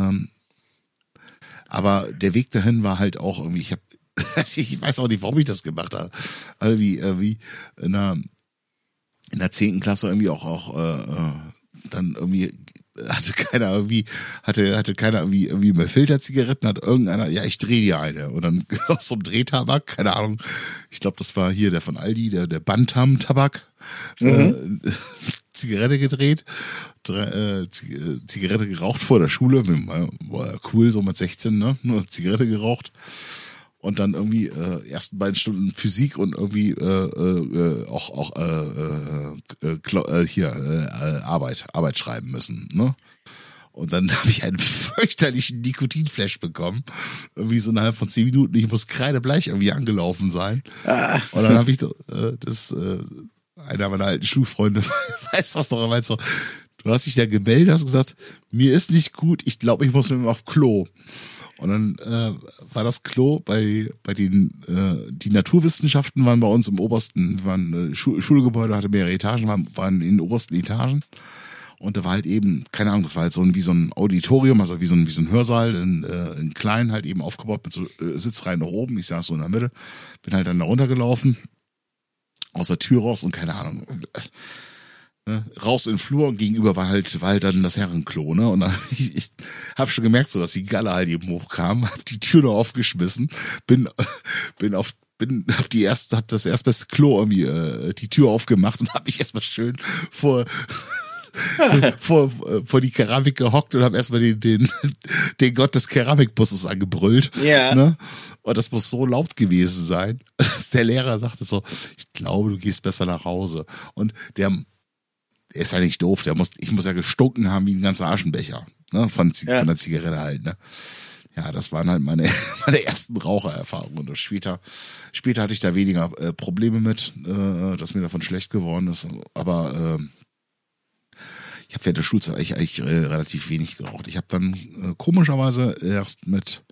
aber der Weg dahin war halt auch irgendwie, ich weiß auch nicht, warum ich das gemacht habe. Also wie in der 10. Klasse irgendwie auch dann irgendwie hatte keiner irgendwie mehr Filterzigaretten, hat irgendeiner, ja, ich drehe dir eine. Und dann aus so einem Drehtabak, keine Ahnung, ich glaube, das war hier der von Aldi, der Bantam-Tabak, Zigarette gedreht, Zigarette geraucht vor der Schule, war ja cool, so mit 16, ne, nur Zigarette geraucht. Und dann irgendwie ersten beiden Stunden Physik und irgendwie Arbeit schreiben müssen, ne? Und dann habe ich einen fürchterlichen Nikotinflash bekommen. Irgendwie so innerhalb von 10 Minuten. Ich muss kreidebleich irgendwie angelaufen sein. Und dann habe ich einer meiner alten Schulfreunde weiß das noch, er meint so, du hast dich da gemeldet, hast gesagt, mir ist nicht gut, ich glaube, ich muss mit ihm auf Klo. Und dann war das Klo bei den, die Naturwissenschaften waren bei uns im obersten, waren Schulgebäude, hatte mehrere Etagen, waren in den obersten Etagen. Und da war halt eben, keine Ahnung, das war halt wie so ein Auditorium, also wie so ein Hörsaal, in klein halt eben aufgebaut mit so Sitzreihen nach oben. Ich saß so in der Mitte, bin halt dann da runtergelaufen, aus der Tür raus und keine Ahnung, raus in den Flur und gegenüber war halt dann das Herrenklo, ne? Und dann, ich habe schon gemerkt, so dass die Galle halt eben hochkam, hab die Tür noch aufgeschmissen, hab das erstbeste Klo irgendwie die Tür aufgemacht und hab mich erstmal schön vor die Keramik gehockt und habe erstmal den Gott des Keramikbusses angebrüllt. Ja. Ne? Und das muss so laut gewesen sein, dass der Lehrer sagte so, ich glaube, du gehst besser nach Hause. Und der ist ja nicht doof, ich muss ja gestunken haben wie ein ganzer Aschenbecher, ne? Von der Zigarette halt, ne? Ja, das waren halt meine ersten Rauchererfahrungen. Und später hatte ich da weniger Probleme mit, dass mir davon schlecht geworden ist. Aber ich habe während der Schulzeit eigentlich relativ wenig geraucht. Ich habe dann komischerweise erst mit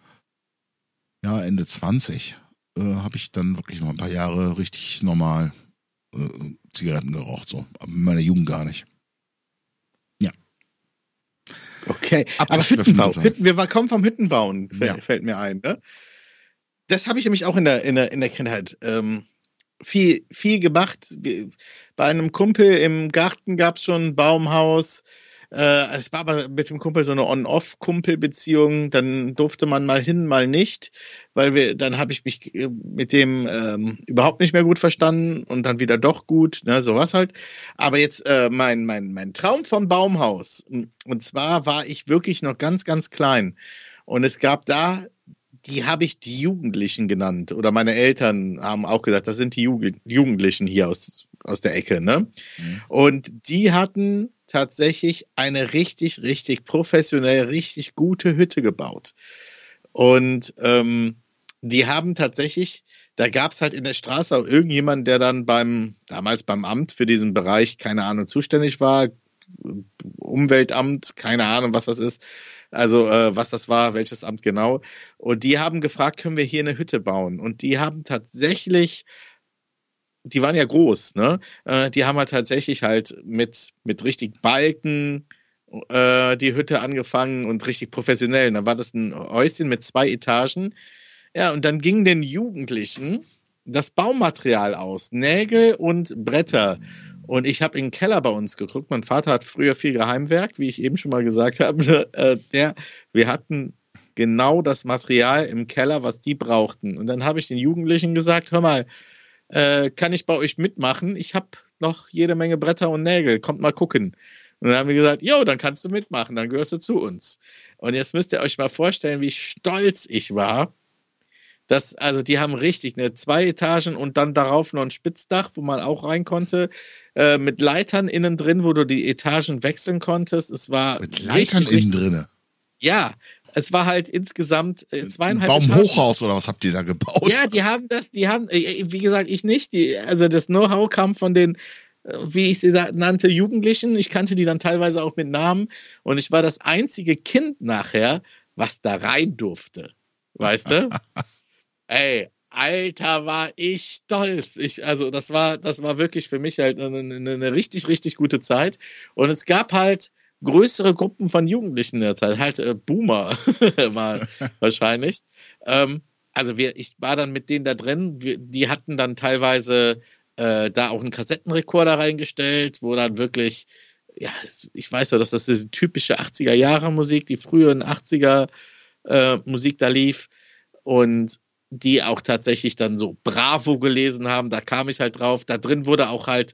Ende 20 habe ich dann wirklich noch ein paar Jahre richtig normal Zigaretten geraucht, so. Aber in meiner Jugend gar nicht. Ja. Okay, aber Hüttenbau. Wir kommen vom Hüttenbauen, fällt mir ein. Ne? Das habe ich nämlich auch in der Kindheit viel gemacht. Bei einem Kumpel im Garten gab es schon ein Baumhaus. Es war aber mit dem Kumpel so eine On-Off-Kumpel-Beziehung. Dann durfte man mal hin, mal nicht, dann habe ich mich mit dem überhaupt nicht mehr gut verstanden und dann wieder doch gut, ne, sowas halt. Aber jetzt mein Traum vom Baumhaus. Und zwar war ich wirklich noch ganz, ganz klein. Und es gab da, die habe ich die Jugendlichen genannt. Oder meine Eltern haben auch gesagt, das sind die Jugendlichen hier aus der Ecke, ne? Mhm. Und die hatten tatsächlich eine richtig, richtig professionell, richtig gute Hütte gebaut. Und die haben tatsächlich, da gab es halt in der Straße auch irgendjemanden, der dann damals beim Amt für diesen Bereich, keine Ahnung, zuständig war, Umweltamt, keine Ahnung, was das ist, also was das war, welches Amt genau. Und die haben gefragt, können wir hier eine Hütte bauen? Und die haben tatsächlich, die waren ja groß, ne? Die haben halt tatsächlich halt mit richtig Balken die Hütte angefangen und richtig professionell. Und dann war das ein Häuschen mit 2 Etagen. Ja, und dann ging den Jugendlichen das Baumaterial aus, Nägel und Bretter. Und ich habe in den Keller bei uns geguckt. Mein Vater hat früher viel Geheimwerk, wie ich eben schon mal gesagt habe. Wir hatten genau das Material im Keller, was die brauchten. Und dann habe ich den Jugendlichen gesagt, hör mal, kann ich bei euch mitmachen? Ich habe noch jede Menge Bretter und Nägel, kommt mal gucken. Und dann haben wir gesagt, jo, dann kannst du mitmachen, dann gehörst du zu uns. Und jetzt müsst ihr euch mal vorstellen, wie stolz ich war. Also die haben richtig 2 Etagen und dann darauf noch ein Spitzdach, wo man auch rein konnte, mit Leitern innen drin, wo du die Etagen wechseln konntest. Es war mit Leitern innen drin? Ja, es war halt insgesamt 2,5 Baumhochhaus oder was habt ihr da gebaut? Ja, die haben, wie gesagt, ich nicht. Also das Know-how kam von den, wie ich sie nannte, Jugendlichen. Ich kannte die dann teilweise auch mit Namen. Und ich war das einzige Kind nachher, was da rein durfte. Weißt du? Ey, Alter, war ich stolz. Also das war wirklich für mich halt eine richtig, richtig gute Zeit. Und es gab halt größere Gruppen von Jugendlichen in der Zeit, halt Boomer war wahrscheinlich. Also ich war dann mit denen da drin, die hatten dann teilweise da auch einen Kassettenrekorder reingestellt, wo dann wirklich ja, ich weiß ja, dass das diese typische 80er-Jahre-Musik, die frühen 80er Musik da lief und die auch tatsächlich dann so Bravo gelesen haben, da kam ich halt drauf. Da drin wurde auch halt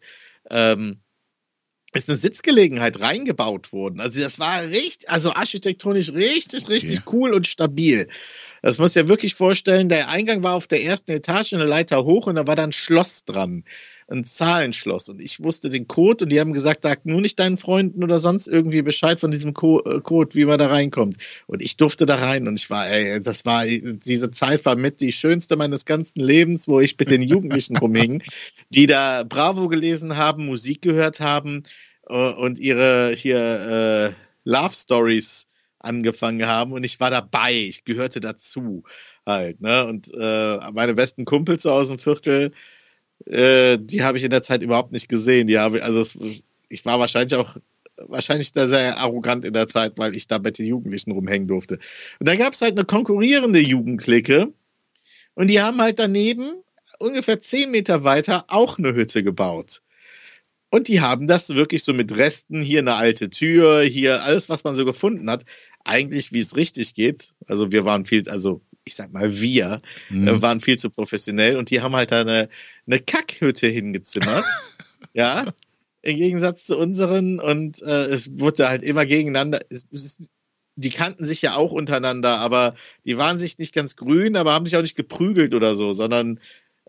ist eine Sitzgelegenheit reingebaut worden. Also das war richtig, also architektonisch richtig cool und stabil. Das muss ja wirklich vorstellen, der Eingang war auf der ersten Etage, eine Leiter hoch und da war dann ein Schloss dran. Ein Zahlenschloss. Und ich wusste den Code und die haben gesagt, sag nur nicht deinen Freunden oder sonst irgendwie Bescheid von diesem Code, wie man da reinkommt. Und ich durfte da rein und ich war, diese Zeit war mit die schönste meines ganzen Lebens, wo ich mit den Jugendlichen rumhing, die da Bravo gelesen haben, Musik gehört haben und ihre hier Love Stories angefangen haben und ich war dabei, ich gehörte dazu halt, ne? Und meine besten Kumpels so aus dem Viertel, die habe ich in der Zeit überhaupt nicht gesehen. Ich war wahrscheinlich da sehr arrogant in der Zeit, weil ich da mit den Jugendlichen rumhängen durfte. Und da gab es halt eine konkurrierende Jugendclique und die haben halt daneben ungefähr 10 Meter weiter auch eine Hütte gebaut. Und die haben das wirklich so mit Resten, hier eine alte Tür, hier alles, was man so gefunden hat, eigentlich wie es richtig geht. Also wir waren ich sag mal waren viel zu professionell und die haben halt da eine Kackhütte hingezimmert. Ja, im Gegensatz zu unseren und es wurde halt immer gegeneinander. Die kannten sich ja auch untereinander, aber die waren sich nicht ganz grün, aber haben sich auch nicht geprügelt oder so, sondern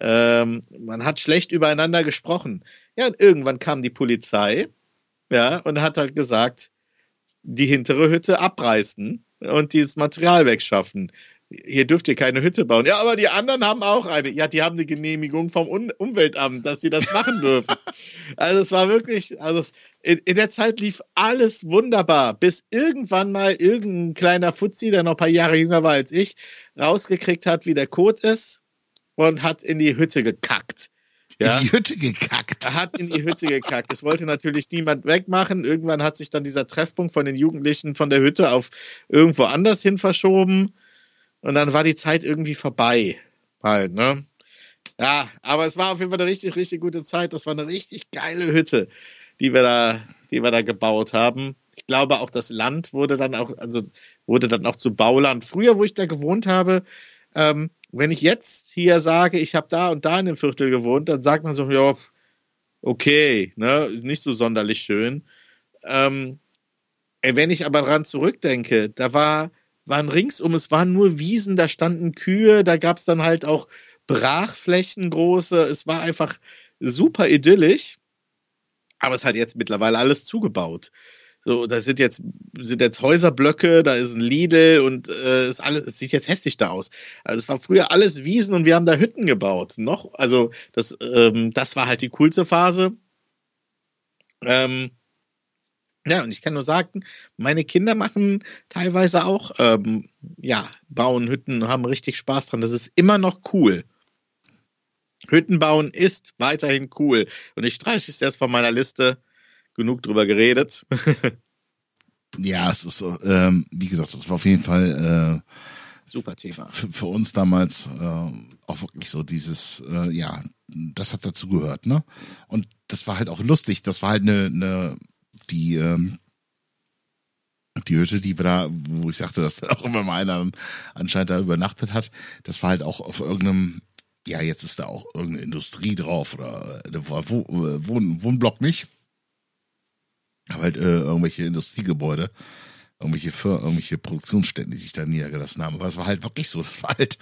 man hat schlecht übereinander gesprochen. Ja, und irgendwann kam die Polizei, ja, und hat halt gesagt, die hintere Hütte abreißen und dieses Material wegschaffen. Hier dürft ihr keine Hütte bauen. Ja, aber die anderen haben auch eine. Ja, die haben eine Genehmigung vom Umweltamt, dass sie das machen dürfen. Also es war wirklich, in der Zeit lief alles wunderbar, bis irgendwann mal irgendein kleiner Fuzzi, der noch ein paar Jahre jünger war als ich, rausgekriegt hat, wie der Code ist und hat in die Hütte gekackt. Ja? In die Hütte gekackt? Er hat in die Hütte gekackt. Das wollte natürlich niemand wegmachen. Irgendwann hat sich dann dieser Treffpunkt von den Jugendlichen von der Hütte auf irgendwo anders hin verschoben. Und dann war die Zeit irgendwie vorbei. Halt, ne? Ja, aber es war auf jeden Fall eine richtig gute Zeit. Das war eine richtig geile Hütte, die wir da gebaut haben. Ich glaube auch, das Land wurde dann auch zu Bauland. Früher, wo ich da gewohnt habe, wenn ich jetzt hier sage, ich habe da und da in dem Viertel gewohnt, dann sagt man so, ja, okay, ne, nicht so sonderlich schön. Wenn ich aber dran zurückdenke, da waren ringsum, es waren nur Wiesen, da standen Kühe, da gab es dann halt auch Brachflächen große, es war einfach super idyllisch, aber es hat jetzt mittlerweile alles zugebaut. So, da sind jetzt Häuserblöcke, da ist ein Lidl und es sieht jetzt hässlich da aus. Also es war früher alles Wiesen und wir haben da Hütten gebaut. Das war halt die coolste Phase. Ja, und ich kann nur sagen, meine Kinder machen teilweise auch, bauen Hütten, haben richtig Spaß dran. Das ist immer noch cool. Hütten bauen ist weiterhin cool. Und ich streiche es erst von meiner Liste. Genug drüber geredet. Ja, es ist so, wie gesagt, das war auf jeden Fall super Thema. Für uns damals auch wirklich so dieses, das hat dazu gehört, ne? Und das war halt auch lustig. Das war halt die Hütte, die wir da, wo ich sagte, dass da auch immer mal einer anscheinend da übernachtet hat, das war halt auch auf irgendeinem, ja, jetzt ist da auch irgendeine Industrie drauf oder Wohnblock nicht. Aber halt irgendwelche Industriegebäude, irgendwelche Produktionsstätten, die sich da niedergelassen haben. Aber es war halt wirklich so, das war halt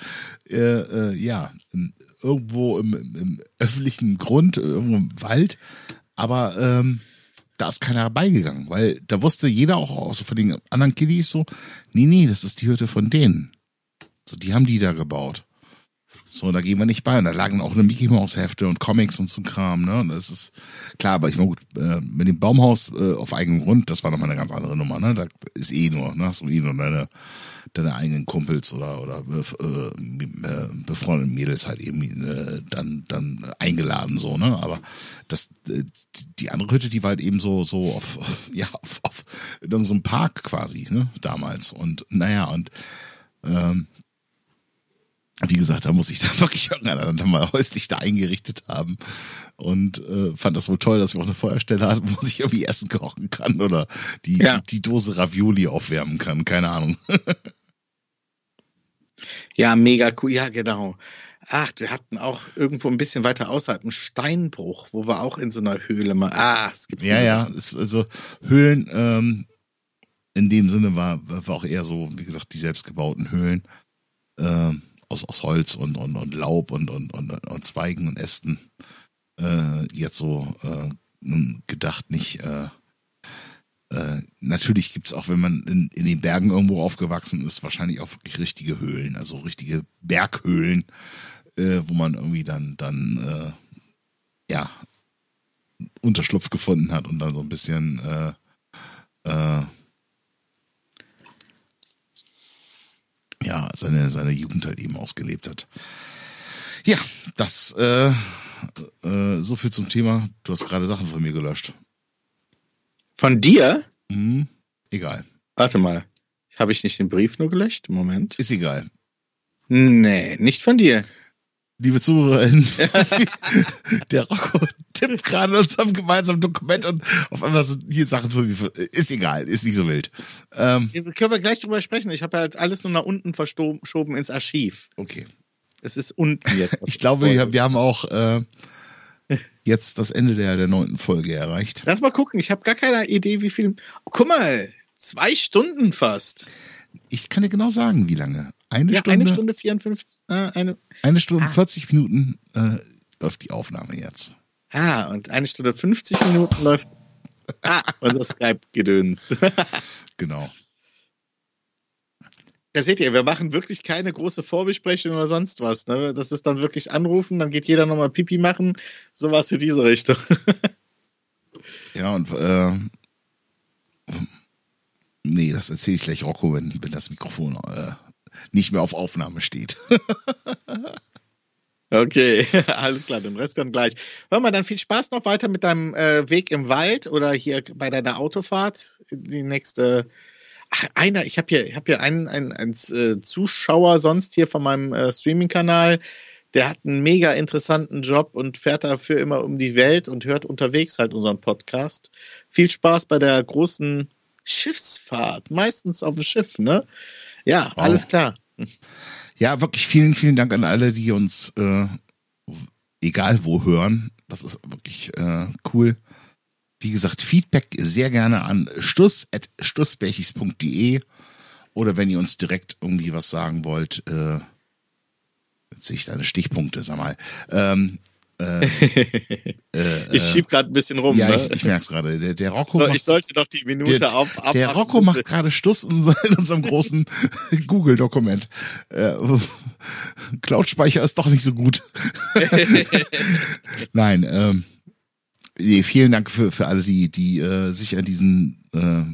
irgendwo im öffentlichen Grund, irgendwo im Wald, aber da ist keiner beigegangen, weil da wusste jeder auch so von den anderen Kiddies so, nee, das ist die Hütte von denen. So, die haben die da gebaut. So, da gehen wir nicht bei. Und da lagen auch eine Mickey Mouse Hefte und Comics und so Kram, ne? Und das ist klar, aber ich meine, gut, mit dem Baumhaus auf eigenem Grund, das war nochmal eine ganz andere Nummer, ne? Da ist nur, ne? Hast du nur deine eigenen Kumpels oder befreundete Mädels halt eben dann eingeladen, so, ne? Aber die andere Hütte, die war halt eben so auf in irgendeinem Park quasi, ne? Damals. Und naja, und wie gesagt, da muss ich dann wirklich irgendeiner dann mal häuslich da eingerichtet haben und fand das wohl toll, dass wir auch eine Feuerstelle hatten, wo man sich irgendwie Essen kochen kann oder die Dose Ravioli aufwärmen kann, keine Ahnung. Ja, mega cool, ja genau. Ach, wir hatten auch irgendwo ein bisschen weiter außerhalb einen Steinbruch, wo wir auch in so einer Höhle mal, es gibt Ja, also Höhlen in dem Sinne war auch eher so, wie gesagt, die selbstgebauten Höhlen aus Holz und Laub und Zweigen und Ästen. Jetzt so gedacht nicht. Natürlich gibt's auch, wenn man in den Bergen irgendwo aufgewachsen ist, wahrscheinlich auch wirklich richtige Höhlen, also richtige Berghöhlen, wo man irgendwie dann Unterschlupf gefunden hat und dann so ein bisschen seine Jugend halt eben ausgelebt hat. Ja, das so viel zum Thema. Du hast gerade Sachen von mir gelöscht. Von dir? Egal. Warte mal. Habe ich nicht den Brief nur gelöscht? Moment. Ist egal. Nee, nicht von dir. Liebe Zuhörerinnen, der Rocco tippt gerade in unserem gemeinsamen Dokument und auf einmal sind hier Sachen von mir. Ist egal, ist nicht so wild. Können wir gleich drüber sprechen. Ich habe halt alles nur nach unten verschoben ins Archiv. Okay. Es ist unten jetzt. Ich glaube, wir haben auch jetzt das Ende der 9. Folge erreicht. Lass mal gucken. Ich habe gar keine Idee, wie viel. Oh, guck mal, 2 Stunden fast. Ich kann dir genau sagen, wie lange. Eine Stunde 54. Eine Stunde 40 Minuten läuft die Aufnahme jetzt. Und 1 Stunde 50 Minuten läuft unser Skype-Gedöns. Genau. Da seht ihr, wir machen wirklich keine große Vorbesprechung oder sonst was. Ne? Das ist dann wirklich anrufen, dann geht jeder nochmal Pipi machen. Sowas in diese Richtung. Ja, und nee, das erzähle ich gleich Rocco, wenn das Mikrofon nicht mehr auf Aufnahme steht. Okay, alles klar, den Rest dann gleich. Hör mal, dann viel Spaß noch weiter mit deinem Weg im Wald oder hier bei deiner Autofahrt. Die nächste. Ich habe hier einen Zuschauer sonst hier von meinem Streaming-Kanal, der hat einen mega interessanten Job und fährt dafür immer um die Welt und hört unterwegs halt unseren Podcast. Viel Spaß bei der großen Schiffsfahrt, meistens auf dem Schiff, ne? Ja, wow. Alles klar. Ja, wirklich vielen, vielen Dank an alle, die uns egal wo hören. Das ist wirklich cool. Wie gesagt, Feedback sehr gerne an stuss@stussberchis.de oder wenn ihr uns direkt irgendwie was sagen wollt, jetzt sehe ich deine Stichpunkte, sag mal. Ich schieb gerade ein bisschen rum. Ja, ne? ich merke es gerade. Der Rocco ich sollte doch die Minute Der Rocco macht gerade Stuss in unserem großen Google-Dokument. Cloud-Speicher ist doch nicht so gut. Nein, nee, vielen Dank für alle, die sich an diesen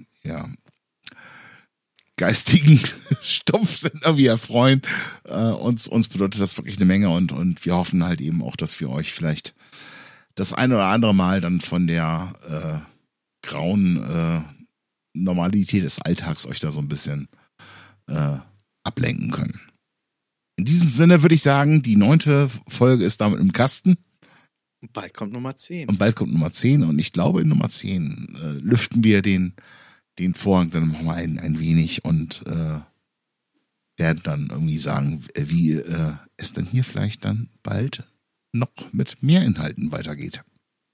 geistigen Stumpfsinn irgendwie erfreuen. Uns bedeutet das wirklich eine Menge und wir hoffen halt eben auch, dass wir euch vielleicht das ein oder andere Mal dann von der grauen Normalität des Alltags euch da so ein bisschen ablenken können. In diesem Sinne würde ich sagen, die 9. Folge ist damit im Kasten. Und bald kommt Nummer 10. Und ich glaube, in Nummer 10 lüften wir den Vorhang dann nochmal ein wenig und werden dann irgendwie sagen, wie es denn hier vielleicht dann bald noch mit mehr Inhalten weitergeht.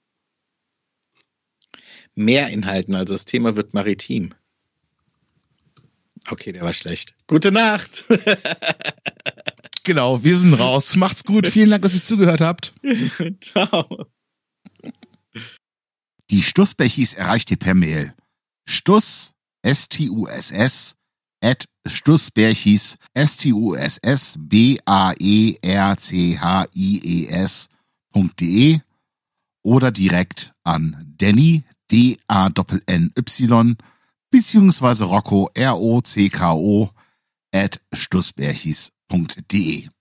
Mehr Inhalten, also das Thema wird maritim. Okay, der war schlecht. Gute Nacht. Genau, wir sind raus. Macht's gut. Vielen Dank, dass ihr zugehört habt. Ciao. Die Stussbechis erreicht ihr per Mail. Stuss, STUSS, @stussberchis, STUSSBAERCHIES.de oder direkt an Danny, DANNY, beziehungsweise Rocco, ROCKO, @stussberchis.de.